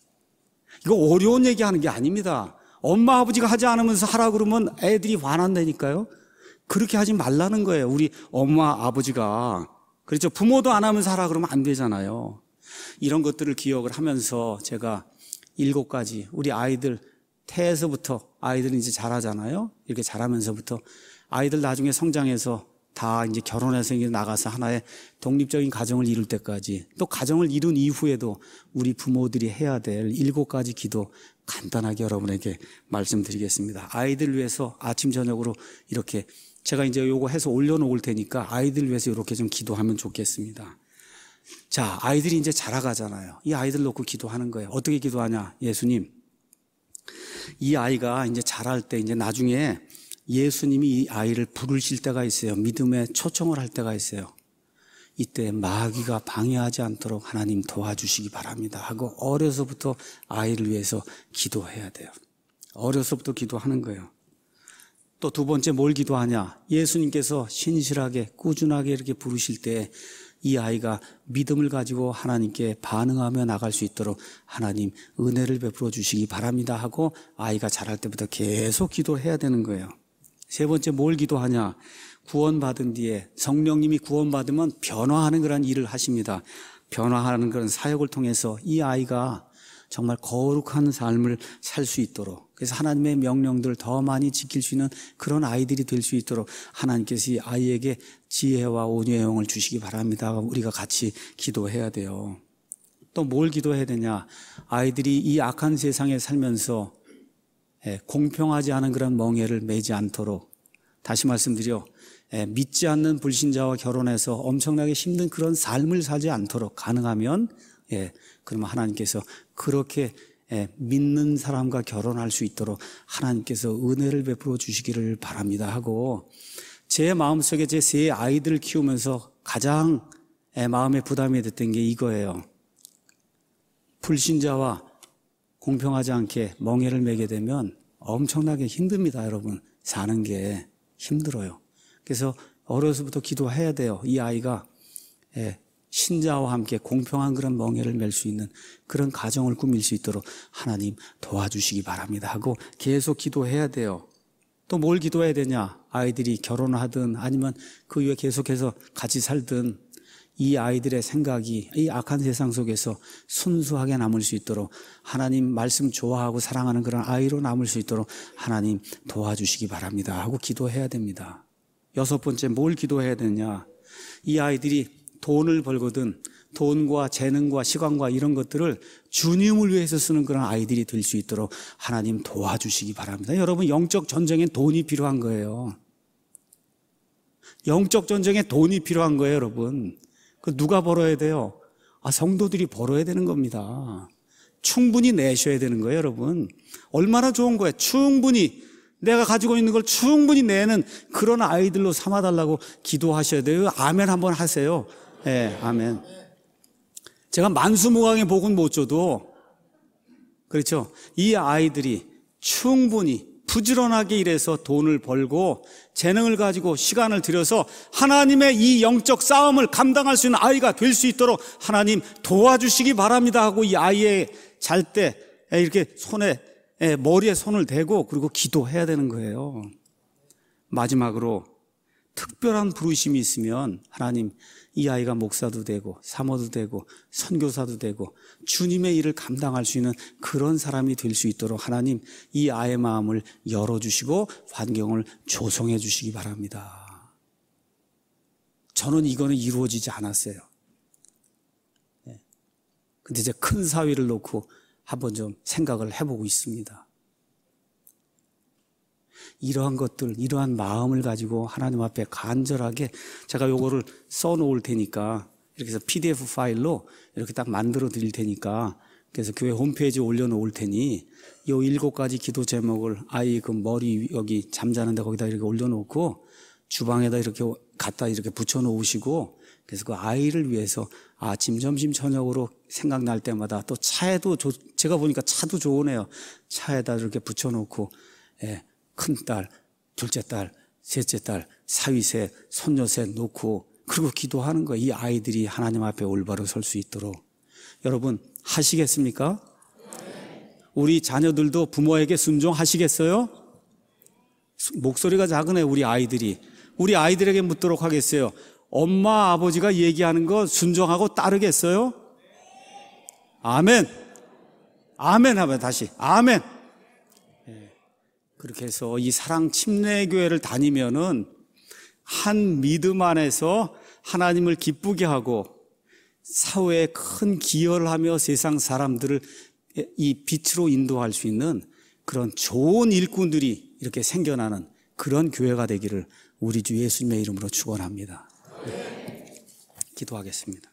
이거 어려운 얘기하는 게 아닙니다. 엄마 아버지가 하지 않으면서 하라 그러면 애들이 화난다니까요. 그렇게 하지 말라는 거예요. 우리 엄마 아버지가. 그렇죠. 부모도 안 하면서 하라 그러면 안 되잖아요. 이런 것들을 기억을 하면서 제가 7가지 우리 아이들 태에서부터 아이들은 이제 자라잖아요. 이렇게 자라면서부터 아이들 나중에 성장해서 다 이제 결혼해서 이제 나가서 하나의 독립적인 가정을 이룰 때까지, 또 가정을 이룬 이후에도 우리 부모들이 해야 될 7가지 기도 간단하게 여러분에게 말씀드리겠습니다. 아이들 위해서 아침 저녁으로 이렇게 제가 이제 요거 해서 올려놓을 테니까 아이들 위해서 이렇게 좀 기도하면 좋겠습니다. 자, 아이들이 이제 자라가잖아요. 이 아이들 놓고 기도하는 거예요. 어떻게 기도하냐? 예수님, 이 아이가 이제 자랄 때 이제 나중에 예수님이 이 아이를 부르실 때가 있어요. 믿음에 초청을 할 때가 있어요. 이때 마귀가 방해하지 않도록 하나님 도와주시기 바랍니다 하고 어려서부터 아이를 위해서 기도해야 돼요. 어려서부터 기도하는 거예요. 또 2번째 뭘 기도하냐? 예수님께서 신실하게 꾸준하게 이렇게 부르실 때 이 아이가 믿음을 가지고 하나님께 반응하며 나갈 수 있도록 하나님 은혜를 베풀어 주시기 바랍니다 하고 아이가 자랄 때부터 계속 기도를 해야 되는 거예요. 세 번째 뭘 기도하냐? 구원받은 뒤에 성령님이 구원받으면 변화하는 그런 일을 하십니다. 변화하는 그런 사역을 통해서 이 아이가 정말 거룩한 삶을 살 수 있도록, 그래서 하나님의 명령들을 더 많이 지킬 수 있는 그런 아이들이 될 수 있도록 하나님께서 이 아이에게 지혜와 온유의 영을 주시기 바랍니다. 우리가 같이 기도해야 돼요. 또 뭘 기도해야 되냐? 아이들이 이 악한 세상에 살면서 공평하지 않은 그런 멍에를 매지 않도록, 다시 말씀드려 믿지 않는 불신자와 결혼해서 엄청나게 힘든 그런 삶을 살지 않도록, 가능하면 그러면 하나님께서 그렇게 믿는 사람과 결혼할 수 있도록 하나님께서 은혜를 베풀어 주시기를 바랍니다 하고, 제 마음속에 제 세 아이들을 키우면서 가장 마음에 부담이 됐던 게 이거예요. 불신자와 공평하지 않게 멍에를 매게 되면 엄청나게 힘듭니다, 여러분. 사는 게 힘들어요. 그래서 어려서부터 기도해야 돼요. 이 아이가 신자와 함께 공평한 그런 멍에를 맬 수 있는 그런 가정을 꾸밀 수 있도록 하나님 도와주시기 바랍니다 하고 계속 기도해야 돼요. 또 뭘 기도해야 되냐? 아이들이 결혼하든 아니면 그 이후에 계속해서 같이 살든 이 아이들의 생각이 이 악한 세상 속에서 순수하게 남을 수 있도록, 하나님 말씀 좋아하고 사랑하는 그런 아이로 남을 수 있도록 하나님 도와주시기 바랍니다 하고 기도해야 됩니다. 여섯 번째 뭘 기도해야 되냐? 이 아이들이 돈을 벌거든 돈과 재능과 시간과 이런 것들을 주님을 위해서 쓰는 그런 아이들이 될 수 있도록 하나님 도와주시기 바랍니다. 여러분, 영적 전쟁엔 돈이 필요한 거예요. 영적 전쟁에 돈이 필요한 거예요, 여러분. 그 누가 벌어야 돼요? 성도들이 벌어야 되는 겁니다. 충분히 내셔야 되는 거예요, 여러분. 얼마나 좋은 거예요. 충분히 내가 가지고 있는 걸 충분히 내는 그런 아이들로 삼아달라고 기도하셔야 돼요. 아멘 한번 하세요. 네, 아멘. 제가 만수무강의 복은 못 줘도, 그렇죠, 이 아이들이 충분히 부지런하게 일해서 돈을 벌고 재능을 가지고 시간을 들여서 하나님의 이 영적 싸움을 감당할 수 있는 아이가 될 수 있도록 하나님 도와주시기 바랍니다 하고 이 아이의 잘 때 이렇게 머리에 손을 대고 그리고 기도해야 되는 거예요. 마지막으로 특별한 부르심이 있으면 하나님 이 아이가 목사도 되고 사모도 되고 선교사도 되고 주님의 일을 감당할 수 있는 그런 사람이 될 수 있도록 하나님 이 아이의 마음을 열어주시고 환경을 조성해 주시기 바랍니다. 저는 이거는 이루어지지 않았어요. 근데 이제 큰 사위를 놓고 한번 좀 생각을 해보고 있습니다. 이러한 것들, 이러한 마음을 가지고 하나님 앞에 간절하게 제가 요거를 써놓을 테니까 이렇게 해서 PDF 파일로 이렇게 딱 만들어 드릴 테니까, 그래서 교회 홈페이지에 올려놓을 테니 요 7가지 기도 제목을 아이 그 머리 여기 잠자는데 거기다 이렇게 올려놓고 주방에다 이렇게 갖다 이렇게 붙여놓으시고, 그래서 그 아이를 위해서 아침, 점심, 저녁으로 생각날 때마다 또 차에도 제가 보니까 차도 좋으네요. 차에다 이렇게 붙여놓고 큰딸, 둘째 딸, 셋째 딸, 사위 셋, 손녀 셋 놓고 그리고 기도하는 거예요. 이 아이들이 하나님 앞에 올바로 설 수 있도록. 여러분 하시겠습니까? 우리 자녀들도 부모에게 순종하시겠어요? 목소리가 작으네. 우리 아이들에게 묻도록 하겠어요. 엄마 아버지가 얘기하는 거 순종하고 따르겠어요? 아멘. 아멘 하면 다시 아멘. 그렇게 해서 이 사랑 침례교회를 다니면은 한 믿음 안에서 하나님을 기쁘게 하고 사회에 큰 기여를 하며 세상 사람들을 이 빛으로 인도할 수 있는 그런 좋은 일꾼들이 이렇게 생겨나는 그런 교회가 되기를 우리 주 예수님의 이름으로 축원합니다. 기도하겠습니다.